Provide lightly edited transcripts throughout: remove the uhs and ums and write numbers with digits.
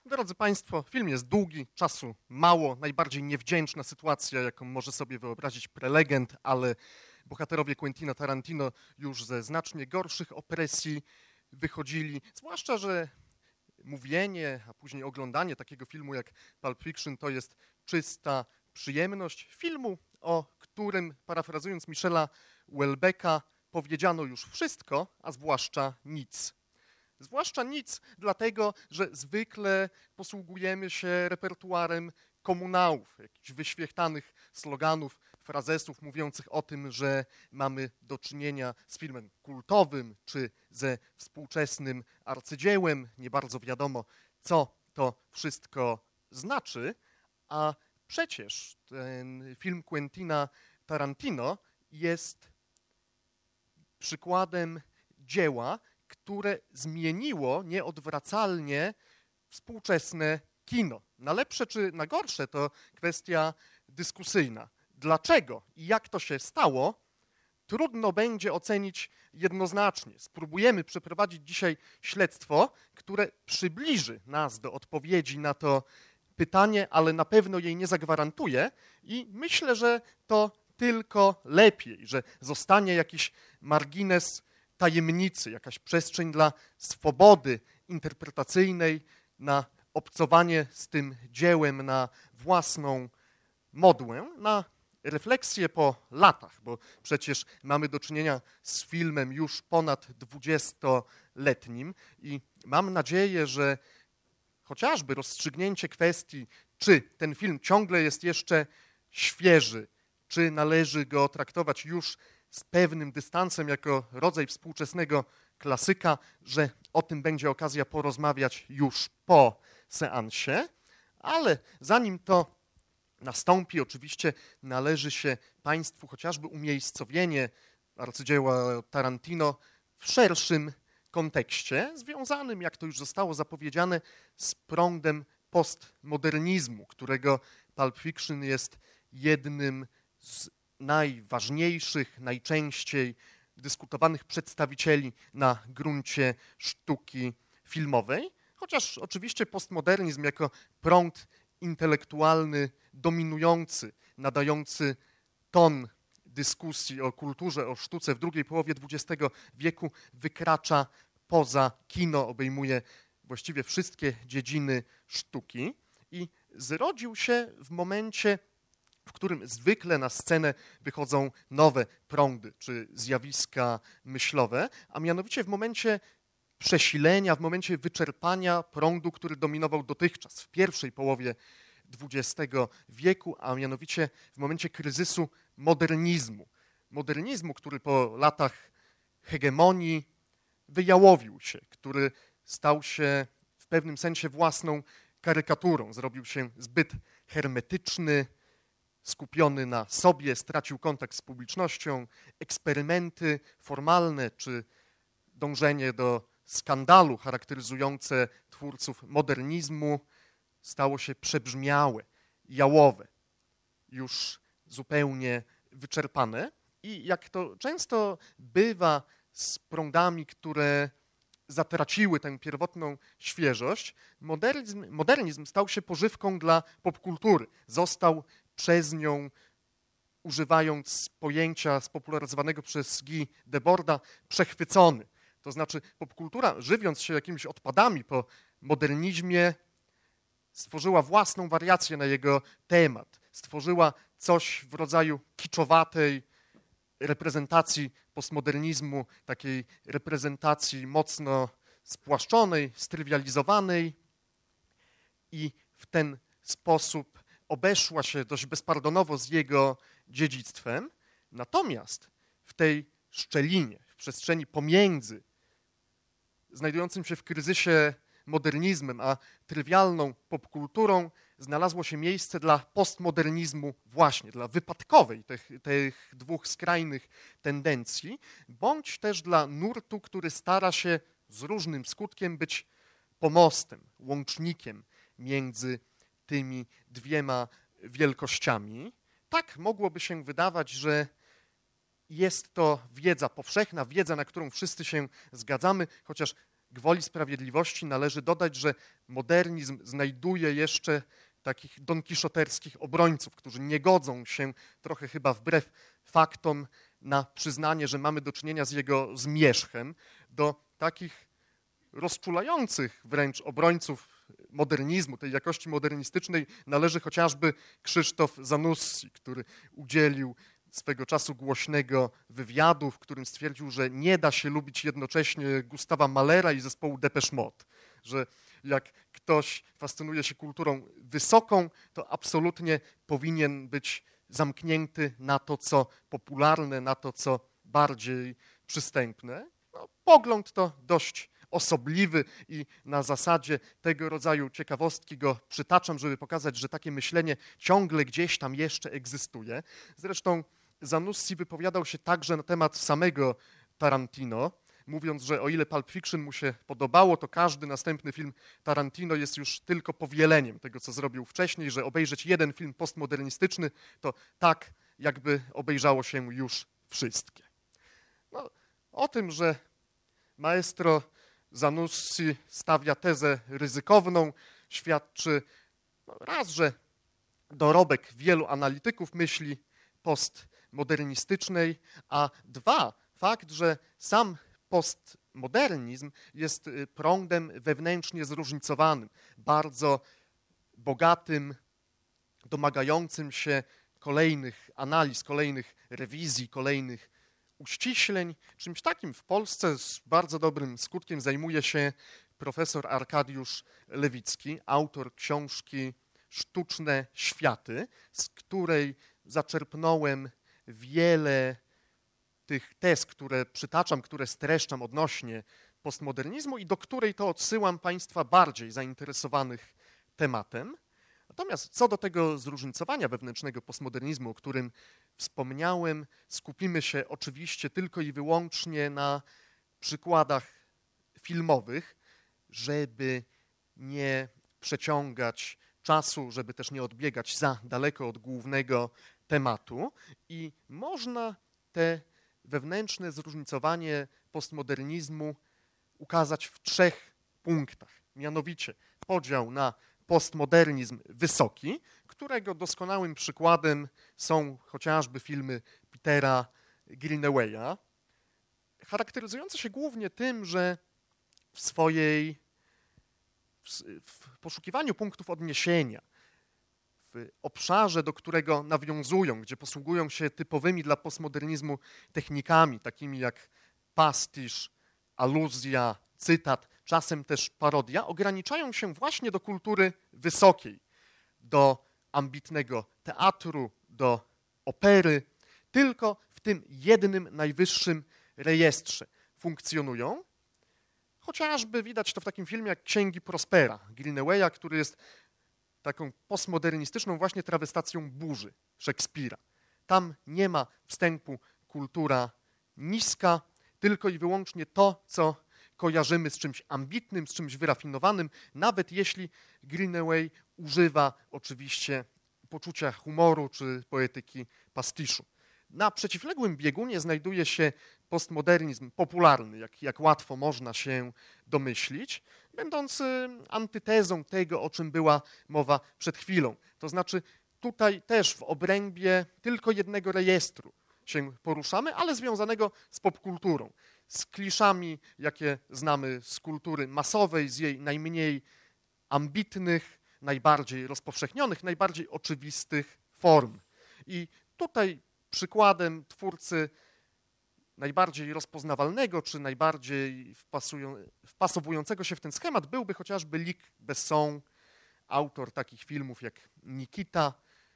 Drodzy Państwo, film jest długi, czasu mało, najbardziej niewdzięczna sytuacja, jaką może sobie wyobrazić prelegent, ale bohaterowie Quentina Tarantino już ze znacznie gorszych opresji wychodzili, zwłaszcza, że mówienie, a później oglądanie takiego filmu jak Pulp Fiction to jest czysta przyjemność. Filmu, o którym, parafrazując Michela Houellebecqa, powiedziano już wszystko, a zwłaszcza nic. Zwłaszcza nic, dlatego, że zwykle posługujemy się repertuarem komunałów, jakichś wyświechtanych sloganów, frazesów mówiących o tym, że mamy do czynienia z filmem kultowym czy ze współczesnym arcydziełem. Nie bardzo wiadomo, co to wszystko znaczy, a przecież ten film Quentina Tarantino jest przykładem dzieła, które zmieniło nieodwracalnie współczesne kino. Na lepsze czy na gorsze to kwestia dyskusyjna. Dlaczego i jak to się stało, trudno będzie ocenić jednoznacznie. Spróbujemy przeprowadzić dzisiaj śledztwo, które przybliży nas do odpowiedzi na to pytanie, ale na pewno jej nie zagwarantuje i myślę, że to tylko lepiej, że zostanie jakiś margines tajemnicy, jakaś przestrzeń dla swobody interpretacyjnej, na obcowanie z tym dziełem na własną modłę, na refleksję po latach, bo przecież mamy do czynienia z filmem już ponad 20-letnim i mam nadzieję, że chociażby rozstrzygnięcie kwestii, czy ten film ciągle jest jeszcze świeży, czy należy go traktować już z pewnym dystansem jako rodzaj współczesnego klasyka, że o tym będzie okazja porozmawiać już po seansie, ale zanim to nastąpi, oczywiście należy się Państwu chociażby umiejscowienie arcydzieła Tarantino w szerszym kontekście, związanym, jak to już zostało zapowiedziane, z prądem postmodernizmu, którego Pulp Fiction jest jednym z najważniejszych, najczęściej dyskutowanych przedstawicieli na gruncie sztuki filmowej, chociaż oczywiście postmodernizm jako prąd intelektualny dominujący, nadający ton dyskusji o kulturze, o sztuce w drugiej połowie XX wieku wykracza poza kino, obejmuje właściwie wszystkie dziedziny sztuki i zrodził się w momencie, w którym zwykle na scenę wychodzą nowe prądy czy zjawiska myślowe, a mianowicie w momencie przesilenia, w momencie wyczerpania prądu, który dominował dotychczas w pierwszej połowie XX wieku, a mianowicie w momencie kryzysu modernizmu. Modernizmu, który po latach hegemonii wyjałowił się, który stał się w pewnym sensie własną karykaturą, zrobił się zbyt hermetyczny, skupiony na sobie, stracił kontakt z publicznością, eksperymenty formalne czy dążenie do skandalu charakteryzujące twórców modernizmu stało się przebrzmiałe, jałowe, już zupełnie wyczerpane. I jak to często bywa z prądami, które zatraciły tę pierwotną świeżość, modernizm stał się pożywką dla popkultury. Został przez nią, używając pojęcia spopularyzowanego przez Guy Deborda, przechwycony. To znaczy popkultura, żywiąc się jakimiś odpadami po modernizmie, stworzyła własną wariację na jego temat. Stworzyła coś w rodzaju kiczowatej reprezentacji postmodernizmu, takiej reprezentacji mocno spłaszczonej, strywializowanej i w ten sposób obeszła się dość bezpardonowo z jego dziedzictwem. Natomiast w tej szczelinie, w przestrzeni pomiędzy znajdującym się w kryzysie modernizmem, a trywialną popkulturą, znalazło się miejsce dla postmodernizmu właśnie, dla wypadkowej tych dwóch skrajnych tendencji, bądź też dla nurtu, który stara się z różnym skutkiem być pomostem, łącznikiem między tymi dwiema wielkościami. Tak mogłoby się wydawać, że jest to wiedza powszechna, wiedza, na którą wszyscy się zgadzamy, chociaż gwoli sprawiedliwości należy dodać, że modernizm znajduje jeszcze takich donkiszoterskich obrońców, którzy nie godzą się, trochę chyba wbrew faktom, na przyznanie, że mamy do czynienia z jego zmierzchem. Do takich rozczulających wręcz obrońców modernizmu, tej jakości modernistycznej należy chociażby Krzysztof Zanussi, który udzielił swego czasu głośnego wywiadu, w którym stwierdził, że nie da się lubić jednocześnie Gustawa Mahlera i zespołu Depeche Mode, że jak ktoś fascynuje się kulturą wysoką, to absolutnie powinien być zamknięty na to, co popularne, na to, co bardziej przystępne. No, pogląd to dość osobliwy i na zasadzie tego rodzaju ciekawostki go przytaczam, żeby pokazać, że takie myślenie ciągle gdzieś tam jeszcze egzystuje. Zresztą Zanussi wypowiadał się także na temat samego Tarantino, mówiąc, że o ile Pulp Fiction mu się podobało, to każdy następny film Tarantino jest już tylko powieleniem tego, co zrobił wcześniej, że obejrzeć jeden film postmodernistyczny to tak, jakby obejrzało się już wszystkie. No, o tym, że maestro Zanussi stawia tezę ryzykowną, świadczy raz, że dorobek wielu analityków myśli postmodernistycznej, a dwa, fakt, że sam postmodernizm jest prądem wewnętrznie zróżnicowanym, bardzo bogatym, domagającym się kolejnych analiz, kolejnych rewizji, kolejnych uściśleń. Czymś takim w Polsce z bardzo dobrym skutkiem zajmuje się profesor Arkadiusz Lewicki, autor książki Sztuczne światy, z której zaczerpnąłem wiele tych tez, które przytaczam, które streszczam odnośnie postmodernizmu i do której to odsyłam Państwa bardziej zainteresowanych tematem. Natomiast co do tego zróżnicowania wewnętrznego postmodernizmu, o którym wspomniałem, skupimy się oczywiście tylko i wyłącznie na przykładach filmowych, żeby nie przeciągać czasu, żeby też nie odbiegać za daleko od głównego tematu. I można te wewnętrzne zróżnicowanie postmodernizmu ukazać w 3 punktach. Mianowicie podział na postmodernizm wysoki, którego doskonałym przykładem są chociażby filmy Petera Greenawaya, charakteryzujące się głównie tym, że w poszukiwaniu punktów odniesienia, w obszarze, do którego nawiązują, gdzie posługują się typowymi dla postmodernizmu technikami, takimi jak pastisz, aluzja, cytat, czasem też parodia, ograniczają się właśnie do kultury wysokiej, do ambitnego teatru, do opery. Tylko w tym jednym najwyższym rejestrze funkcjonują. Chociażby widać to w takim filmie jak Księgi Prospera Greenawaya, który jest taką postmodernistyczną właśnie trawestacją Burzy Szekspira. Tam nie ma wstępu kultura niska, tylko i wyłącznie to, co kojarzymy z czymś ambitnym, z czymś wyrafinowanym, nawet jeśli Greenaway używa oczywiście poczucia humoru czy poetyki pastiszu. Na przeciwległym biegunie znajduje się postmodernizm popularny, jak łatwo można się domyślić, będący antytezą tego, o czym była mowa przed chwilą. To znaczy tutaj też w obrębie tylko jednego rejestru się poruszamy, ale związanego z popkulturą, z kliszami, jakie znamy z kultury masowej, z jej najmniej ambitnych, najbardziej rozpowszechnionych, najbardziej oczywistych form. I tutaj przykładem twórcy najbardziej rozpoznawalnego, czy najbardziej wpasowującego się w ten schemat byłby chociażby Luc Besson, autor takich filmów jak Nikita,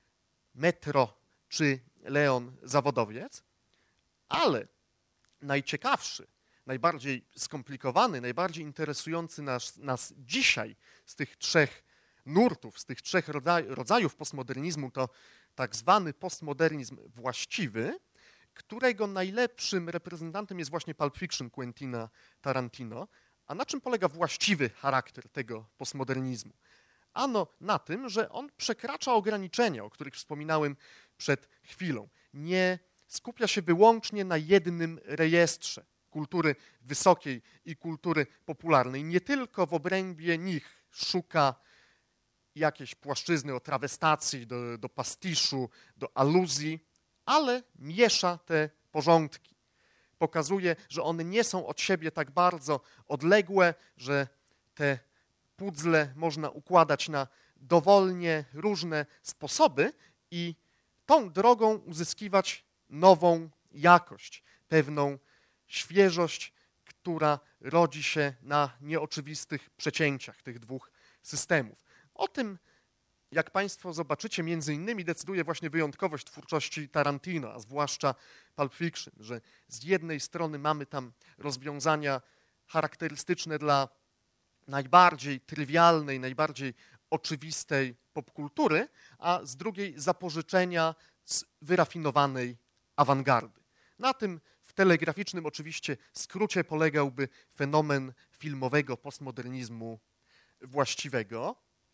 Metro czy Leon Zawodowiec, ale najciekawszy, najbardziej skomplikowany, najbardziej interesujący nas dzisiaj z tych 3 nurtów, z tych 3 rodzajów postmodernizmu to tak zwany postmodernizm właściwy, którego najlepszym reprezentantem jest właśnie Pulp Fiction Quentina Tarantino. A na czym polega właściwy charakter tego postmodernizmu? Ano na tym, że on przekracza ograniczenia, o których wspominałem przed chwilą. Nie skupia się wyłącznie na jednym rejestrze, kultury wysokiej i kultury popularnej. Nie tylko w obrębie nich szuka jakiejś płaszczyzny od trawestacji do pastiszu, do aluzji, ale miesza te porządki. Pokazuje, że one nie są od siebie tak bardzo odległe, że te puzzle można układać na dowolnie różne sposoby i tą drogą uzyskiwać nową jakość, pewną świeżość, która rodzi się na nieoczywistych przecięciach tych dwóch systemów. O tym, jak Państwo zobaczycie, między innymi decyduje właśnie wyjątkowość twórczości Tarantino, a zwłaszcza Pulp Fiction, że z jednej strony mamy tam rozwiązania charakterystyczne dla najbardziej trywialnej, najbardziej oczywistej popkultury, a z drugiej zapożyczenia z wyrafinowanej awangardy. Na tym w telegraficznym oczywiście skrócie polegałby fenomen filmowego postmodernizmu właściwego.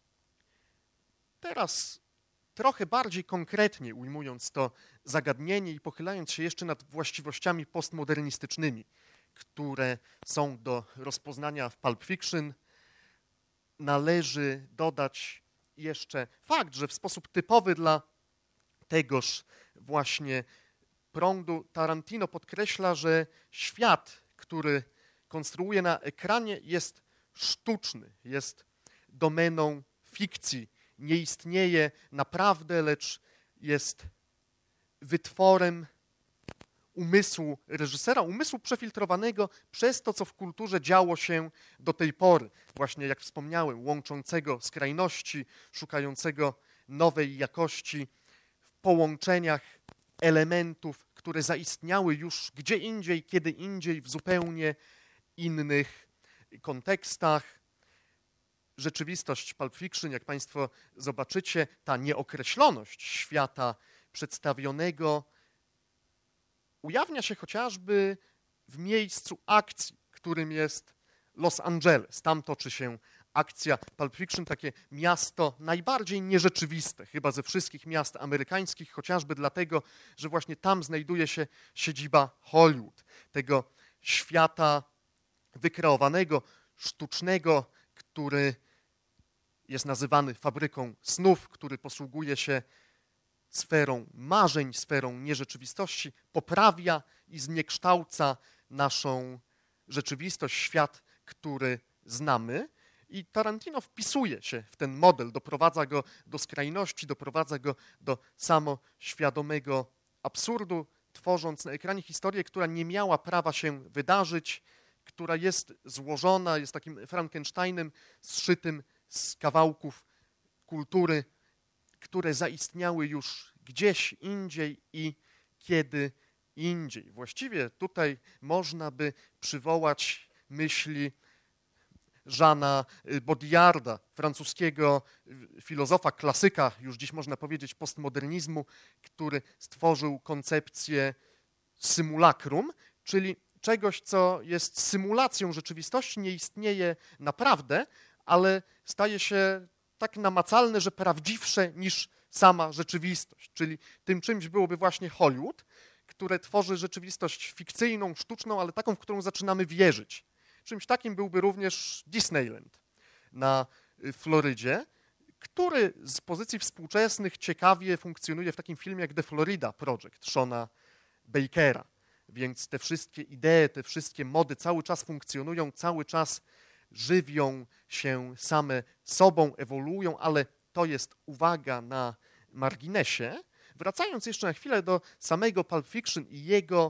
Teraz trochę bardziej konkretnie ujmując to zagadnienie i pochylając się jeszcze nad właściwościami postmodernistycznymi, które są do rozpoznania w Pulp Fiction, należy dodać jeszcze fakt, że w sposób typowy dla tegoż właśnie prądu Tarantino podkreśla, że świat, który konstruuje na ekranie, jest sztuczny, jest domeną fikcji, nie istnieje naprawdę, lecz jest wytworem umysłu reżysera, umysłu przefiltrowanego przez to, co w kulturze działo się do tej pory. Właśnie jak wspomniałem, łączącego skrajności, szukającego nowej jakości w połączeniach elementów, które zaistniały już gdzie indziej, kiedy indziej, w zupełnie innych kontekstach. Rzeczywistość Pulp Fiction, jak Państwo zobaczycie, ta nieokreśloność świata przedstawionego ujawnia się chociażby w miejscu akcji, którym jest Los Angeles. Tam toczy się akcja Pulp Fiction, takie miasto najbardziej nierzeczywiste, chyba ze wszystkich miast amerykańskich, chociażby dlatego, że właśnie tam znajduje się siedziba Hollywood, tego świata wykreowanego, sztucznego, który jest nazywany fabryką snów, który posługuje się sferą marzeń, sferą nierzeczywistości, poprawia i zniekształca naszą rzeczywistość, świat, który znamy. I Tarantino wpisuje się w ten model, doprowadza go do skrajności, doprowadza go do samoświadomego absurdu, tworząc na ekranie historię, która nie miała prawa się wydarzyć, która jest złożona, jest takim Frankensteinem zszytym z kawałków kultury, które zaistniały już gdzieś indziej i kiedy indziej. Właściwie tutaj można by przywołać myśli Jeana Baudrillarda, francuskiego filozofa, klasyka, już dziś można powiedzieć postmodernizmu, który stworzył koncepcję symulakrum, czyli czegoś, co jest symulacją rzeczywistości, nie istnieje naprawdę, ale staje się tak namacalne, że prawdziwsze niż sama rzeczywistość. Czyli tym czymś byłoby właśnie Hollywood, które tworzy rzeczywistość fikcyjną, sztuczną, ale taką, w którą zaczynamy wierzyć. Czymś takim byłby również Disneyland na Florydzie, który z pozycji współczesnych ciekawie funkcjonuje w takim filmie jak The Florida Project Seana Bakera. Więc te wszystkie idee, te wszystkie mody cały czas funkcjonują, cały czas żywią się same sobą, ewoluują, ale to jest uwaga na marginesie. Wracając jeszcze na chwilę do samego Pulp Fiction i jego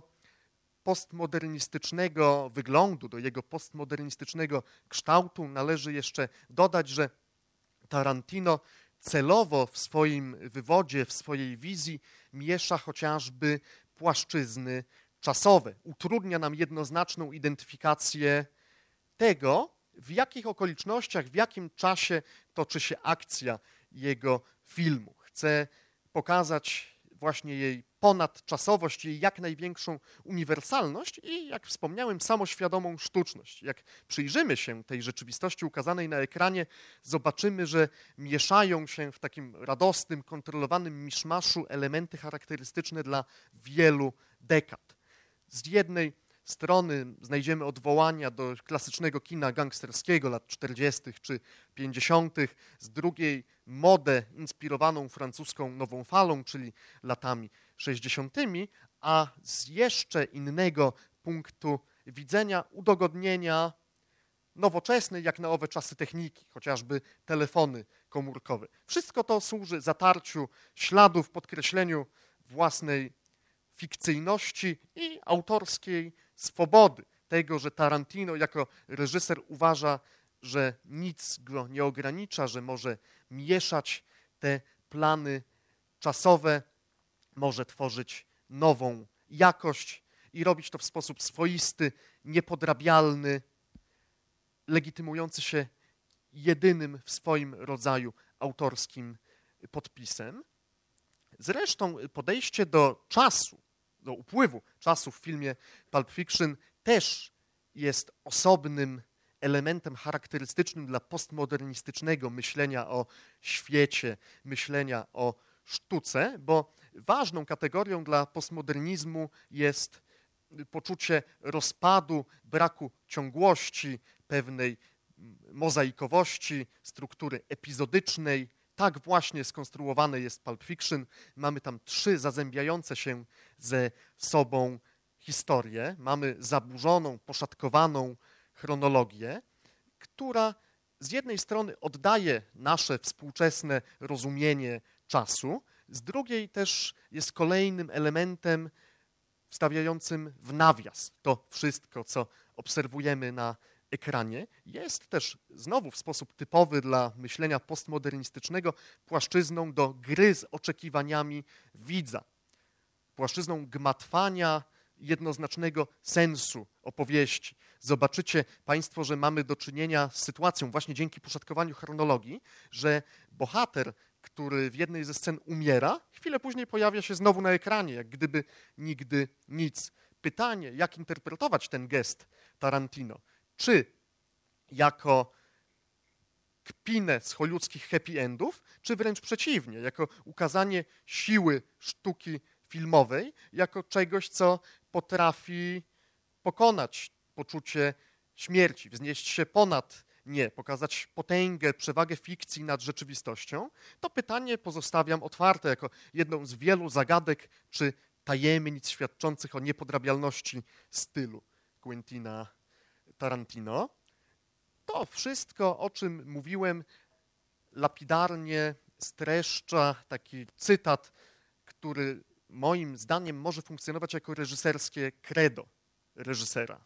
postmodernistycznego wyglądu, do jego postmodernistycznego kształtu, należy jeszcze dodać, że Tarantino celowo w swoim wywodzie, w swojej wizji miesza chociażby płaszczyzny czasowe. Utrudnia nam jednoznaczną identyfikację tego, w jakich okolicznościach, w jakim czasie toczy się akcja jego filmu. Chce pokazać właśnie jej ponadczasowość, jej jak największą uniwersalność i, jak wspomniałem, samoświadomą sztuczność. Jak przyjrzymy się tej rzeczywistości ukazanej na ekranie, zobaczymy, że mieszają się w takim radosnym, kontrolowanym miszmaszu elementy charakterystyczne dla wielu dekad. Z jednej strony znajdziemy odwołania do klasycznego kina gangsterskiego lat 40. czy 50., z drugiej modę inspirowaną francuską nową falą, czyli latami 60., a z jeszcze innego punktu widzenia udogodnienia nowoczesnej, jak na owe czasy techniki, chociażby telefony komórkowe. Wszystko to służy zatarciu śladów, podkreśleniu własnej fikcyjności i autorskiej swobody. Tego, że Tarantino jako reżyser uważa, że nic go nie ogranicza, że może mieszać te plany czasowe, może tworzyć nową jakość i robić to w sposób swoisty, niepodrabialny, legitymujący się jedynym w swoim rodzaju autorskim podpisem. Zresztą podejście do czasu, do upływu czasu w filmie Pulp Fiction też jest osobnym elementem charakterystycznym dla postmodernistycznego myślenia o świecie, myślenia o sztuce, bo ważną kategorią dla postmodernizmu jest poczucie rozpadu, braku ciągłości, pewnej mozaikowości, struktury epizodycznej. Tak właśnie skonstruowane jest Pulp Fiction. Mamy tam 3 zazębiające się ze sobą historie. Mamy zaburzoną, poszatkowaną chronologię, która z jednej strony oddaje nasze współczesne rozumienie czasu, z drugiej też jest kolejnym elementem wstawiającym w nawias to wszystko, co obserwujemy na ekranie. Jest też znowu w sposób typowy dla myślenia postmodernistycznego płaszczyzną do gry z oczekiwaniami widza, płaszczyzną gmatwania jednoznacznego sensu opowieści. Zobaczycie Państwo, że mamy do czynienia z sytuacją właśnie dzięki poszatkowaniu chronologii, że bohater, który w jednej ze scen umiera, chwilę później pojawia się znowu na ekranie, jak gdyby nigdy nic. Pytanie, jak interpretować ten gest Tarantino? Czy jako kpinę z hollywoodzkich happy endów, czy wręcz przeciwnie, jako ukazanie siły sztuki filmowej, jako czegoś, co potrafi pokonać poczucie śmierci, wznieść się ponad nie, pokazać potęgę, przewagę fikcji nad rzeczywistością, to pytanie pozostawiam otwarte jako jedną z wielu zagadek czy tajemnic świadczących o niepodrabialności stylu Quentina Tarantino. To wszystko, o czym mówiłem, lapidarnie streszcza taki cytat, który moim zdaniem może funkcjonować jako reżyserskie credo reżysera.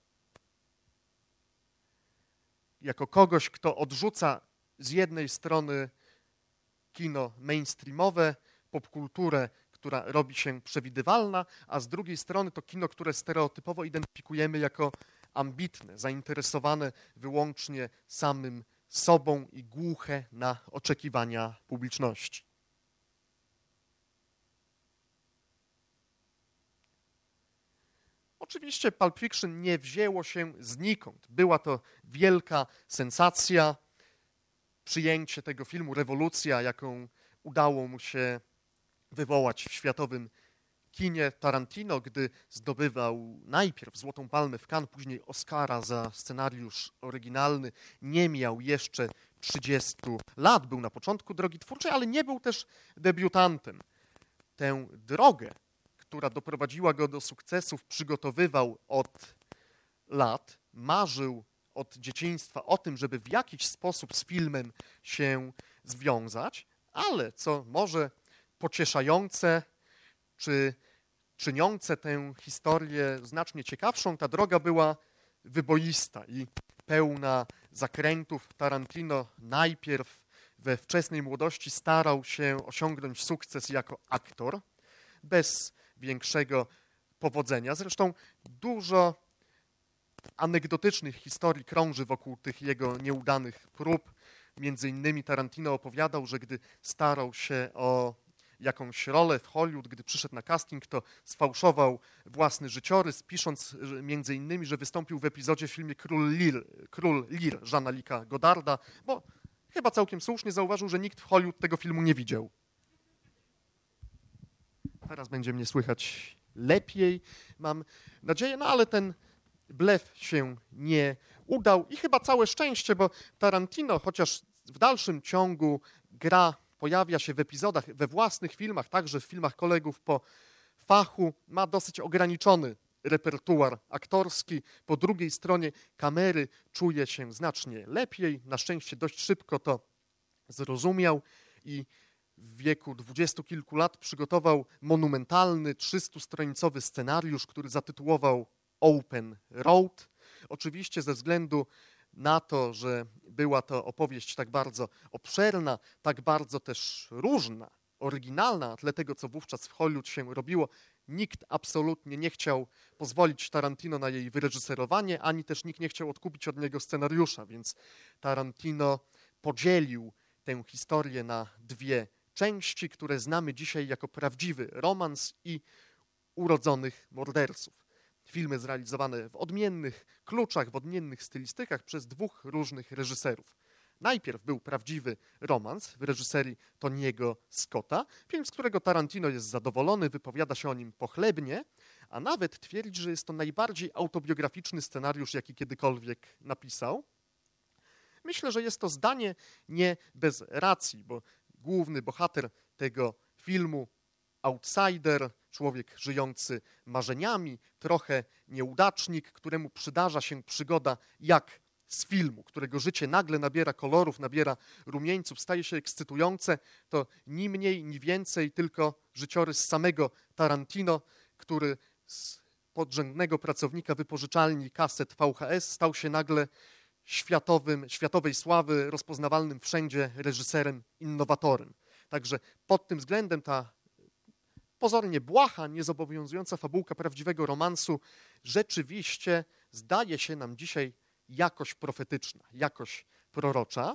Jako kogoś, kto odrzuca z jednej strony kino mainstreamowe, popkulturę, która robi się przewidywalna, a z drugiej strony to kino, które stereotypowo identyfikujemy jako ambitne, zainteresowane wyłącznie samym sobą i głuche na oczekiwania publiczności. Oczywiście Pulp Fiction nie wzięło się znikąd. Była to wielka sensacja, przyjęcie tego filmu, rewolucja, jaką udało mu się wywołać w światowym kinie. Tarantino, gdy zdobywał najpierw Złotą Palmę w Cannes, później Oscara za scenariusz oryginalny, nie miał jeszcze 30 lat. Był na początku drogi twórczej, ale nie był też debiutantem. Tę drogę, która doprowadziła go do sukcesów, przygotowywał od lat, marzył od dzieciństwa o tym, żeby w jakiś sposób z filmem się związać, ale co może pocieszające, czy czyniące tę historię znacznie ciekawszą, ta droga była wyboista i pełna zakrętów. Tarantino najpierw we wczesnej młodości starał się osiągnąć sukces jako aktor, bez większego powodzenia. Zresztą dużo anegdotycznych historii krąży wokół tych jego nieudanych prób. Między innymi Tarantino opowiadał, że gdy starał się o jakąś rolę w Hollywood, gdy przyszedł na casting, to sfałszował własny życiorys, pisząc między innymi, że wystąpił w epizodzie w filmie Król Lear Jeana Luca Goddarda, bo chyba całkiem słusznie zauważył, że nikt w Hollywood tego filmu nie widział. Teraz będzie mnie słychać lepiej, mam nadzieję, no ale ten blef się nie udał i chyba całe szczęście, bo Tarantino, chociaż w dalszym ciągu pojawia się w epizodach, we własnych filmach, także w filmach kolegów po fachu, ma dosyć ograniczony repertuar aktorski. Po drugiej stronie kamery czuje się znacznie lepiej. Na szczęście dość szybko to zrozumiał i w wieku 20 kilku lat przygotował monumentalny, 300-stronicowy scenariusz, który zatytułował Open Road. Oczywiście ze względu na to, że była to opowieść tak bardzo obszerna, tak bardzo też różna, oryginalna, tle tego, co wówczas w Hollywood się robiło, nikt absolutnie nie chciał pozwolić Tarantino na jej wyreżyserowanie, ani też nikt nie chciał odkupić od niego scenariusza, więc Tarantino podzielił tę historię na dwie części, które znamy dzisiaj jako prawdziwy romans i urodzonych morderców. Filmy zrealizowane w odmiennych kluczach, w odmiennych stylistykach przez dwóch różnych reżyserów. Najpierw był prawdziwy romans w reżyserii Tony'ego Scotta, film, z którego Tarantino jest zadowolony, wypowiada się o nim pochlebnie, a nawet twierdzi, że jest to najbardziej autobiograficzny scenariusz, jaki kiedykolwiek napisał. Myślę, że jest to zdanie nie bez racji, bo główny bohater tego filmu, outsider, człowiek żyjący marzeniami, trochę nieudacznik, któremu przydarza się przygoda jak z filmu, którego życie nagle nabiera kolorów, nabiera rumieńców, staje się ekscytujące, to ni mniej, ni więcej, tylko życiorys samego Tarantino, który z podrzędnego pracownika wypożyczalni kaset VHS stał się nagle światowej sławy, rozpoznawalnym wszędzie reżyserem, innowatorem. Także pod tym względem ta pozornie błaha, niezobowiązująca fabułka prawdziwego romansu rzeczywiście zdaje się nam dzisiaj jakoś profetyczna, jakoś prorocza.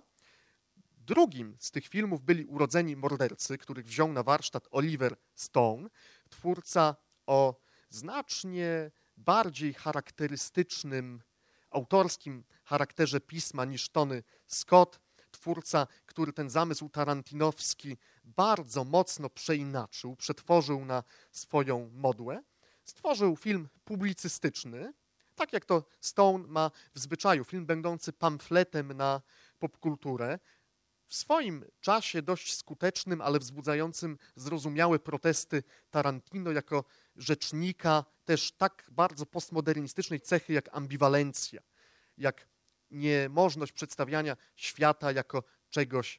Drugim z tych filmów byli Urodzeni mordercy, których wziął na warsztat Oliver Stone, twórca o znacznie bardziej charakterystycznym, autorskim charakterze pisma niż Tony Scott, twórca, który ten zamysł tarantinowski bardzo mocno przeinaczył, przetworzył na swoją modłę. Stworzył film publicystyczny, tak jak to Stone ma w zwyczaju, film będący pamfletem na popkulturę, w swoim czasie dość skutecznym, ale wzbudzającym zrozumiałe protesty Tarantino jako rzecznika też tak bardzo postmodernistycznej cechy jak ambiwalencja, jak niemożność przedstawiania świata jako czegoś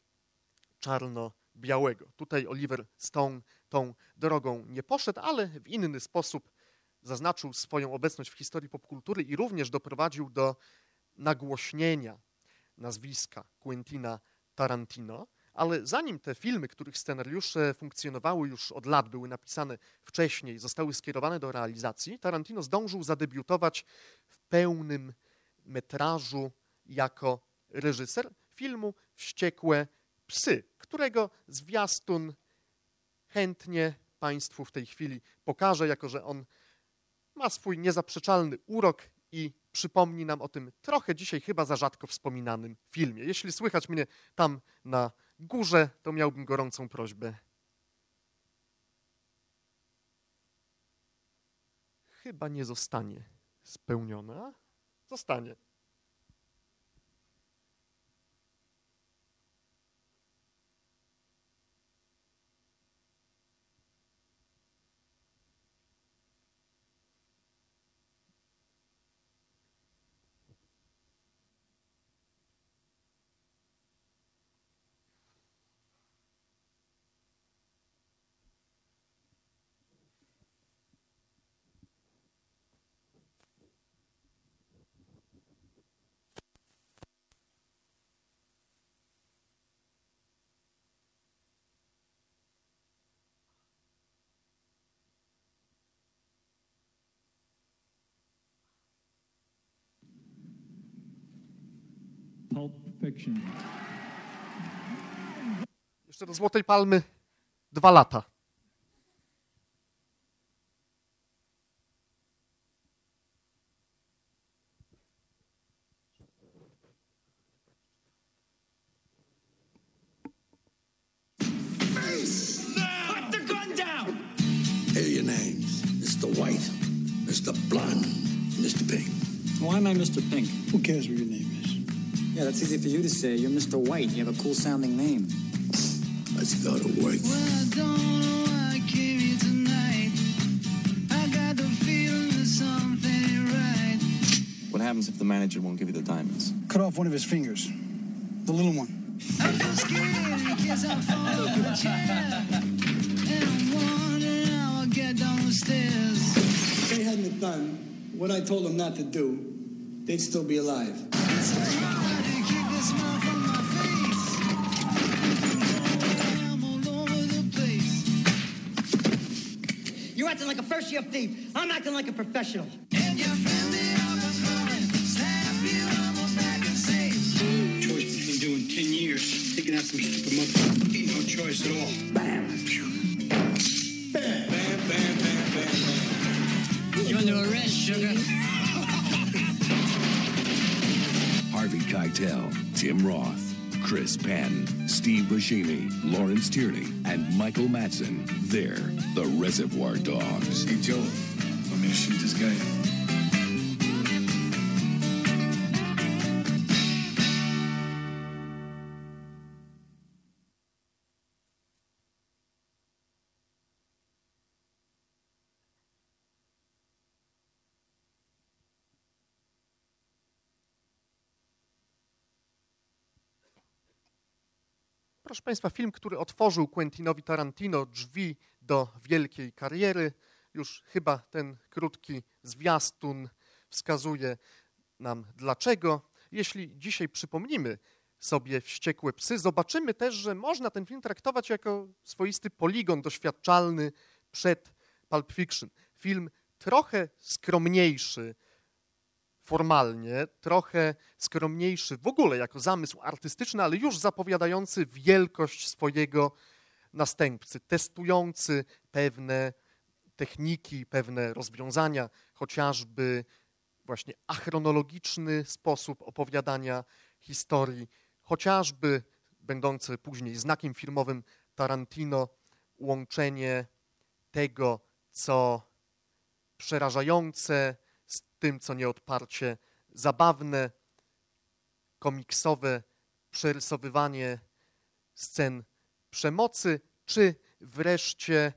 czarno-białego. Tutaj Oliver Stone tą drogą nie poszedł, ale w inny sposób zaznaczył swoją obecność w historii popkultury i również doprowadził do nagłośnienia nazwiska Quentina Tarantino, ale zanim te filmy, których scenariusze funkcjonowały już od lat, były napisane wcześniej, zostały skierowane do realizacji, Tarantino zdążył zadebiutować w pełnym metrażu jako reżyser filmu Wściekłe psy, którego zwiastun chętnie Państwu w tej chwili pokażę, jako że on ma swój niezaprzeczalny urok i przypomni nam o tym trochę dzisiaj chyba za rzadko wspominanym filmie. Jeśli słychać mnie tam na górze, to miałbym gorącą prośbę. Chyba nie zostanie spełniona. Zostanie. Pulp Fiction. Jeszcze do Złotej Palmy 2 lata. Put the gun down! Here are your names. Mr. White, Mr. Blonde, Mr. Pink. Why am I Mr. Pink? Who cares what your name is? Yeah, that's easy for you to say. You're Mr. White. You have a cool-sounding name. Let's go to work. Well, I don't know why I came here tonight. I got the feeling that something ain't right. What happens if the manager won't give you the diamonds? Cut off one of his fingers. The little one. I feel scared in case I fall off the chair. And I'm wondering how I'll get down the stairs. If they hadn't done what I told them not to do, they'd still be alive. It's so hard to keep the smile from my face. I'm all over the place. You're acting like a first-year thief. I'm acting like a professional. And your friend that I was running, slap you on my back and say, Choice between doing 10 years, taking out some stupid motherfucker. Ain't no choice at all. Bam. Bam, bam, bam, bam, bam, bam. You're under arrest, sugar. Harvey Keitel, Tim Roth, Chris Penn, Steve Buscemi, Lawrence Tierney, and Michael Madsen. They're the Reservoir Dogs. Hey, Joe, want me to shoot this guy? Proszę Państwa, film, który otworzył Quentinowi Tarantino drzwi do wielkiej kariery. Już chyba ten krótki zwiastun wskazuje nam dlaczego. Jeśli dzisiaj przypomnimy sobie Wściekłe psy, zobaczymy też, że można ten film traktować jako swoisty poligon doświadczalny przed Pulp Fiction. Film trochę skromniejszy formalnie, trochę skromniejszy w ogóle jako zamysł artystyczny, ale już zapowiadający wielkość swojego następcy, testujący pewne techniki, pewne rozwiązania, chociażby właśnie achronologiczny sposób opowiadania historii, chociażby będący później znakiem firmowym Tarantino, łączenie tego, co przerażające, z tym, co nieodparcie zabawne, komiksowe przerysowywanie scen przemocy, czy wreszcie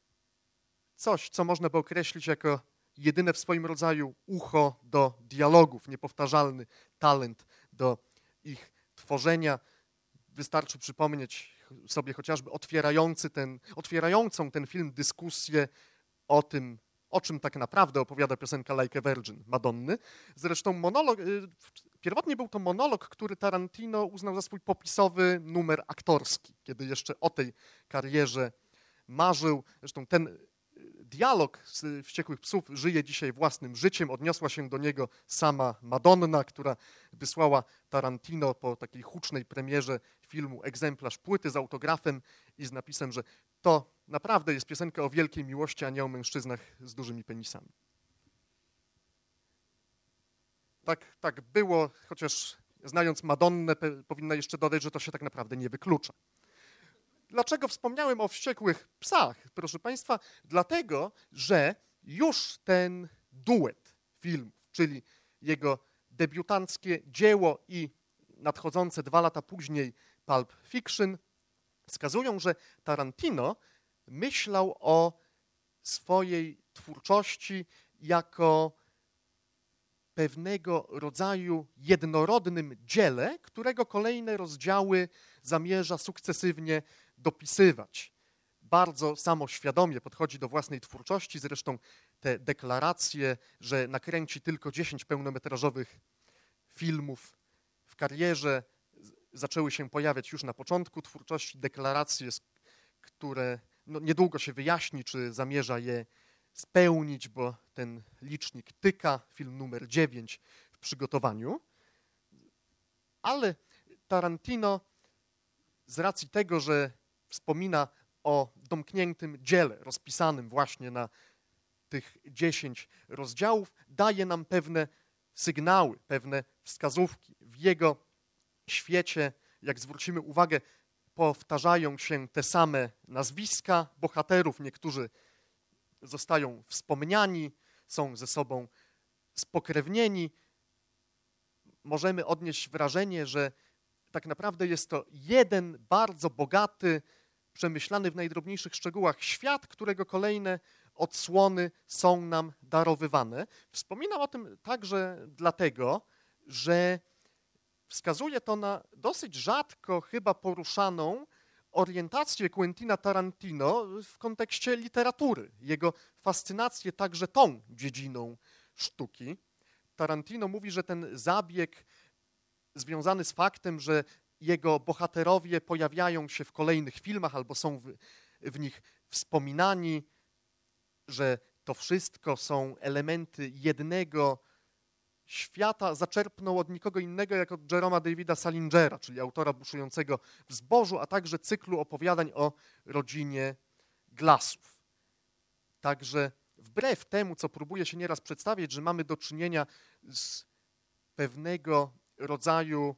coś, co można by określić jako jedyne w swoim rodzaju ucho do dialogów, niepowtarzalny talent do ich tworzenia. Wystarczy przypomnieć sobie chociażby otwierającą ten film dyskusję o tym, o czym tak naprawdę opowiada piosenka Like a Virgin Madonny. Zresztą pierwotnie był to monolog, który Tarantino uznał za swój popisowy numer aktorski, kiedy jeszcze o tej karierze marzył. Zresztą ten dialog z Wściekłych psów żyje dzisiaj własnym życiem. Odniosła się do niego sama Madonna, która wysłała Tarantino po takiej hucznej premierze filmu egzemplarz płyty z autografem i z napisem, że to naprawdę jest piosenka o wielkiej miłości, a nie o mężczyznach z dużymi penisami. Tak było, chociaż znając Madonnę, powinna jeszcze dodać, że to się tak naprawdę nie wyklucza. Dlaczego wspomniałem o Wściekłych psach? Proszę Państwa, dlatego, że już ten duet filmów, czyli jego debiutanckie dzieło i nadchodzące 2 lata później Pulp Fiction, wskazują, że Tarantino myślał o swojej twórczości jako pewnego rodzaju jednorodnym dziele, którego kolejne rozdziały zamierza sukcesywnie dopisywać. Bardzo samoświadomie podchodzi do własnej twórczości, zresztą te deklaracje, że nakręci tylko 10 pełnometrażowych filmów w karierze, zaczęły się pojawiać już na początku twórczości, deklaracje, które niedługo się wyjaśni, czy zamierza je spełnić, bo ten licznik tyka, film numer 9 w przygotowaniu. Ale Tarantino z racji tego, że wspomina o domkniętym dziele rozpisanym właśnie na tych 10 rozdziałów, daje nam pewne sygnały, pewne wskazówki. W jego świecie, jak zwrócimy uwagę, powtarzają się te same nazwiska bohaterów. Niektórzy zostają wspomniani, są ze sobą spokrewnieni. możemy odnieść wrażenie, że tak naprawdę jest to jeden bardzo bogaty, przemyślany w najdrobniejszych szczegółach świat, którego kolejne odsłony są nam darowywane. Wspominam o tym także dlatego, że wskazuje to na dosyć rzadko chyba poruszaną orientację Quentina Tarantino w kontekście literatury, jego fascynację także tą dziedziną sztuki. Tarantino mówi, że ten zabieg związany z faktem, że jego bohaterowie pojawiają się w kolejnych filmach albo są w nich wspominani, że to wszystko są elementy jednego świata, zaczerpnął od nikogo innego jak od Jeroma Davida Salingera, czyli autora Buszującego w zbożu, a także cyklu opowiadań o rodzinie Glassów. Także wbrew temu, co próbuje się nieraz przedstawiać, że mamy do czynienia z pewnego rodzaju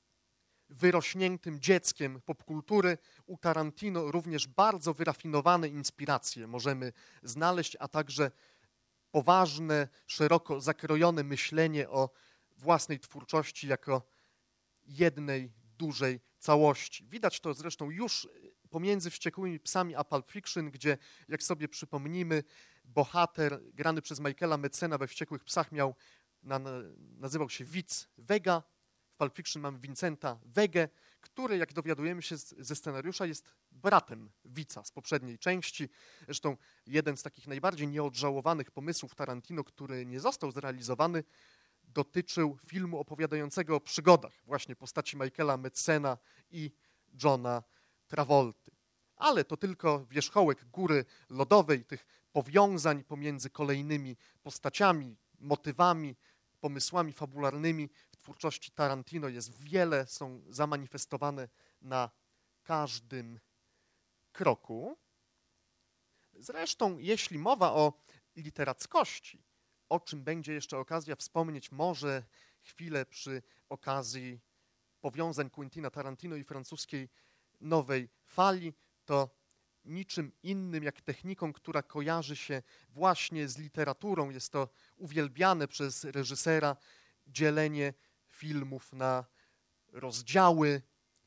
wyrośniętym dzieckiem popkultury, u Tarantino również bardzo wyrafinowane inspiracje możemy znaleźć, a także poważne, szeroko zakrojone myślenie o własnej twórczości jako jednej dużej całości. Widać to zresztą już pomiędzy Wściekłymi psami a Pulp Fiction, gdzie, jak sobie przypomnimy, bohater grany przez Michaela Medsena we Wściekłych psach nazywał się Vince Vega. W Pulp Fiction mamy Vincenta Vegę, który, jak dowiadujemy się ze scenariusza, jest bratem Vica z poprzedniej części. Zresztą jeden z takich najbardziej nieodżałowanych pomysłów Tarantino, który nie został zrealizowany, dotyczył filmu opowiadającego o przygodach właśnie postaci Michaela Medsena i Johna Travolty. Ale to tylko wierzchołek góry lodowej, tych powiązań pomiędzy kolejnymi postaciami, motywami, pomysłami fabularnymi w twórczości Tarantino jest wiele, są zamanifestowane na każdym kroku. Zresztą, jeśli mowa o literackości, o czym będzie jeszcze okazja wspomnieć może chwilę przy okazji powiązań Quentina Tarantino i francuskiej nowej fali, to niczym innym jak techniką, która kojarzy się właśnie z literaturą. Jest to uwielbiane przez reżysera dzielenie filmów na rozdziały,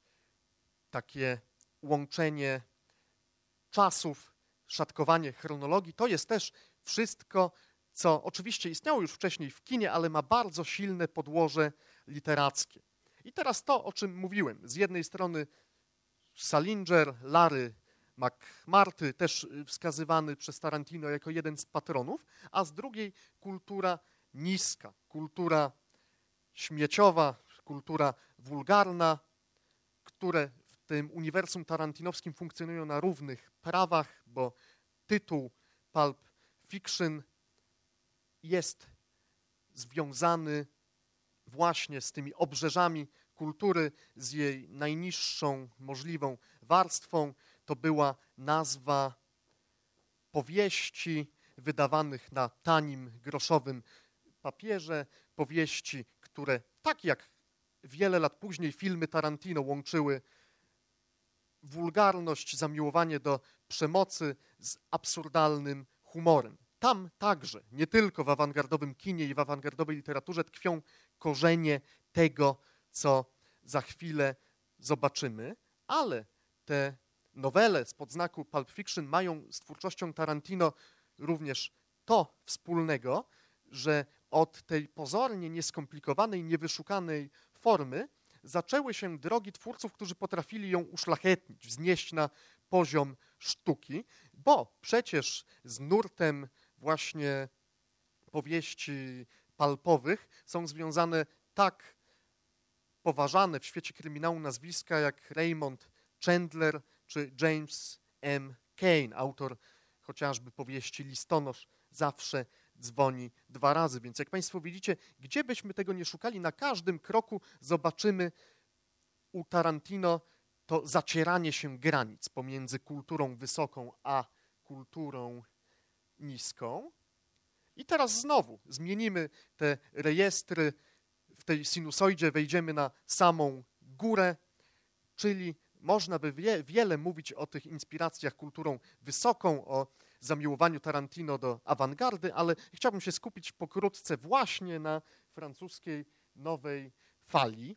takie łączenie czasów, szatkowanie chronologii. To jest też wszystko, co oczywiście istniało już wcześniej w kinie, ale ma bardzo silne podłoże literackie. I teraz to, o czym mówiłem. Z jednej strony Salinger, Larry McMurtry, też wskazywany przez Tarantino jako jeden z patronów, a z drugiej kultura niska, kultura śmieciowa, kultura wulgarna, które w tym uniwersum tarantinowskim funkcjonują na równych prawach, bo tytuł Pulp Fiction jest związany właśnie z tymi obrzeżami kultury, z jej najniższą możliwą warstwą. To była nazwa powieści wydawanych na tanim, groszowym papierze, powieści, które tak jak wiele lat później filmy Tarantino łączyły wulgarność, zamiłowanie do przemocy z absurdalnym humorem. Tam także, nie tylko w awangardowym kinie i w awangardowej literaturze tkwią korzenie tego, co za chwilę zobaczymy, ale te nowele spod znaku Pulp Fiction mają z twórczością Tarantino również to wspólnego, że od tej pozornie nieskomplikowanej, niewyszukanej formy zaczęły się drogi twórców, którzy potrafili ją uszlachetnić, wznieść na poziom sztuki, bo przecież z nurtem właśnie powieści pulpowych są związane tak poważane w świecie kryminału nazwiska jak Raymond Chandler czy James M. Cain, autor chociażby powieści Listonosz zawsze dzwoni dwa razy. Więc jak Państwo widzicie, gdzie byśmy tego nie szukali, na każdym kroku zobaczymy u Tarantino to zacieranie się granic pomiędzy kulturą wysoką a kulturą niską. I teraz znowu zmienimy te rejestry, w tej sinusoidzie wejdziemy na samą górę, czyli można by wiele mówić o tych inspiracjach kulturą wysoką, o zamiłowaniu Tarantino do awangardy, ale chciałbym się skupić pokrótce właśnie na francuskiej nowej fali,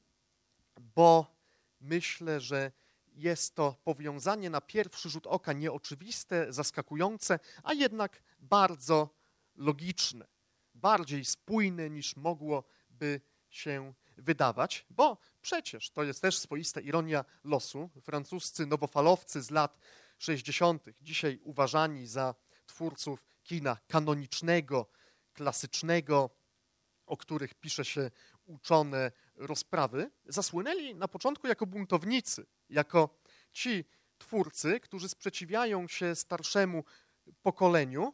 bo myślę, że jest to powiązanie na pierwszy rzut oka nieoczywiste, zaskakujące, a jednak bardzo logiczne, bardziej spójne niż mogłoby się wydawać, bo przecież to jest też swoista ironia losu. Francuscy nowofalowcy z lat 60., dzisiaj uważani za twórców kina kanonicznego, klasycznego, o których pisze się uczone rozprawy, zasłynęli na początku jako buntownicy, jako ci twórcy, którzy sprzeciwiają się starszemu pokoleniu,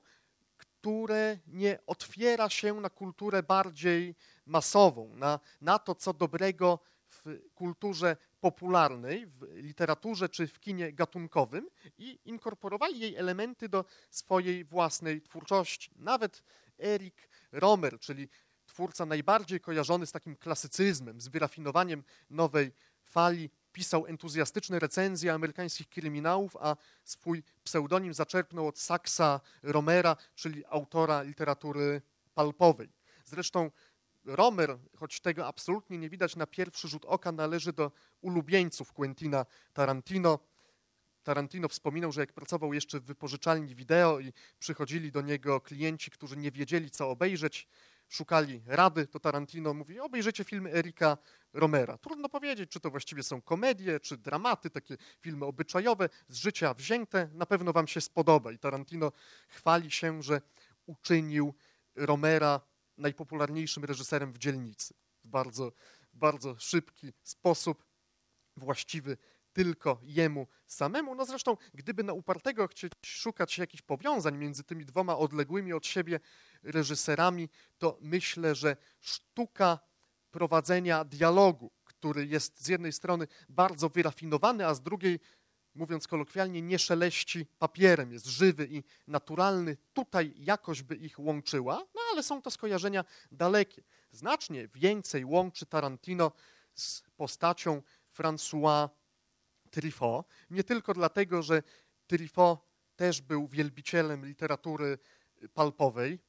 które nie otwiera się na kulturę bardziej masową, na to, co dobrego w kulturze popularnej, w literaturze czy w kinie gatunkowym i inkorporowali jej elementy do swojej własnej twórczości. Nawet Eric Rohmer, czyli twórca najbardziej kojarzony z takim klasycyzmem, z wyrafinowaniem nowej fali, pisał entuzjastyczne recenzje amerykańskich kryminałów, a swój pseudonim zaczerpnął od Saxa Romera, czyli autora literatury pulpowej. Zresztą Rohmer, choć tego absolutnie nie widać na pierwszy rzut oka, należy do ulubieńców Quentina Tarantino. Tarantino wspominał, że jak pracował jeszcze w wypożyczalni wideo i przychodzili do niego klienci, którzy nie wiedzieli, co obejrzeć, szukali rady, to Tarantino mówi: obejrzyjcie filmy Erika Romera. Trudno powiedzieć, czy to właściwie są komedie, czy dramaty, takie filmy obyczajowe, z życia wzięte, na pewno wam się spodoba. I Tarantino chwali się, że uczynił Romera najpopularniejszym reżyserem w dzielnicy. W bardzo szybki sposób, właściwy tylko jemu samemu. No zresztą, gdyby na upartego chcieć szukać jakichś powiązań między tymi dwoma odległymi od siebie reżyserami, to myślę, że sztuka prowadzenia dialogu, który jest z jednej strony bardzo wyrafinowany, a z drugiej, mówiąc kolokwialnie, nie szeleści papierem, jest żywy i naturalny, tutaj jakoś by ich łączyła, no ale są to skojarzenia dalekie. Znacznie więcej łączy Tarantino z postacią François Truffaut, nie tylko dlatego, że Truffaut też był wielbicielem literatury pulpowej,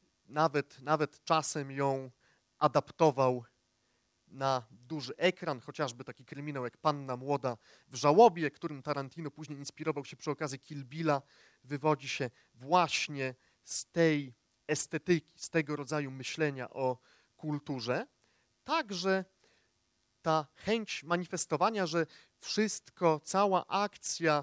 nawet czasem ją adaptował na duży ekran, chociażby taki kryminał jak Panna Młoda w żałobie, którym Tarantino później inspirował się przy okazji Kill Billa, wywodzi się właśnie z tej estetyki, z tego rodzaju myślenia o kulturze. Także ta chęć manifestowania, że wszystko, cała akcja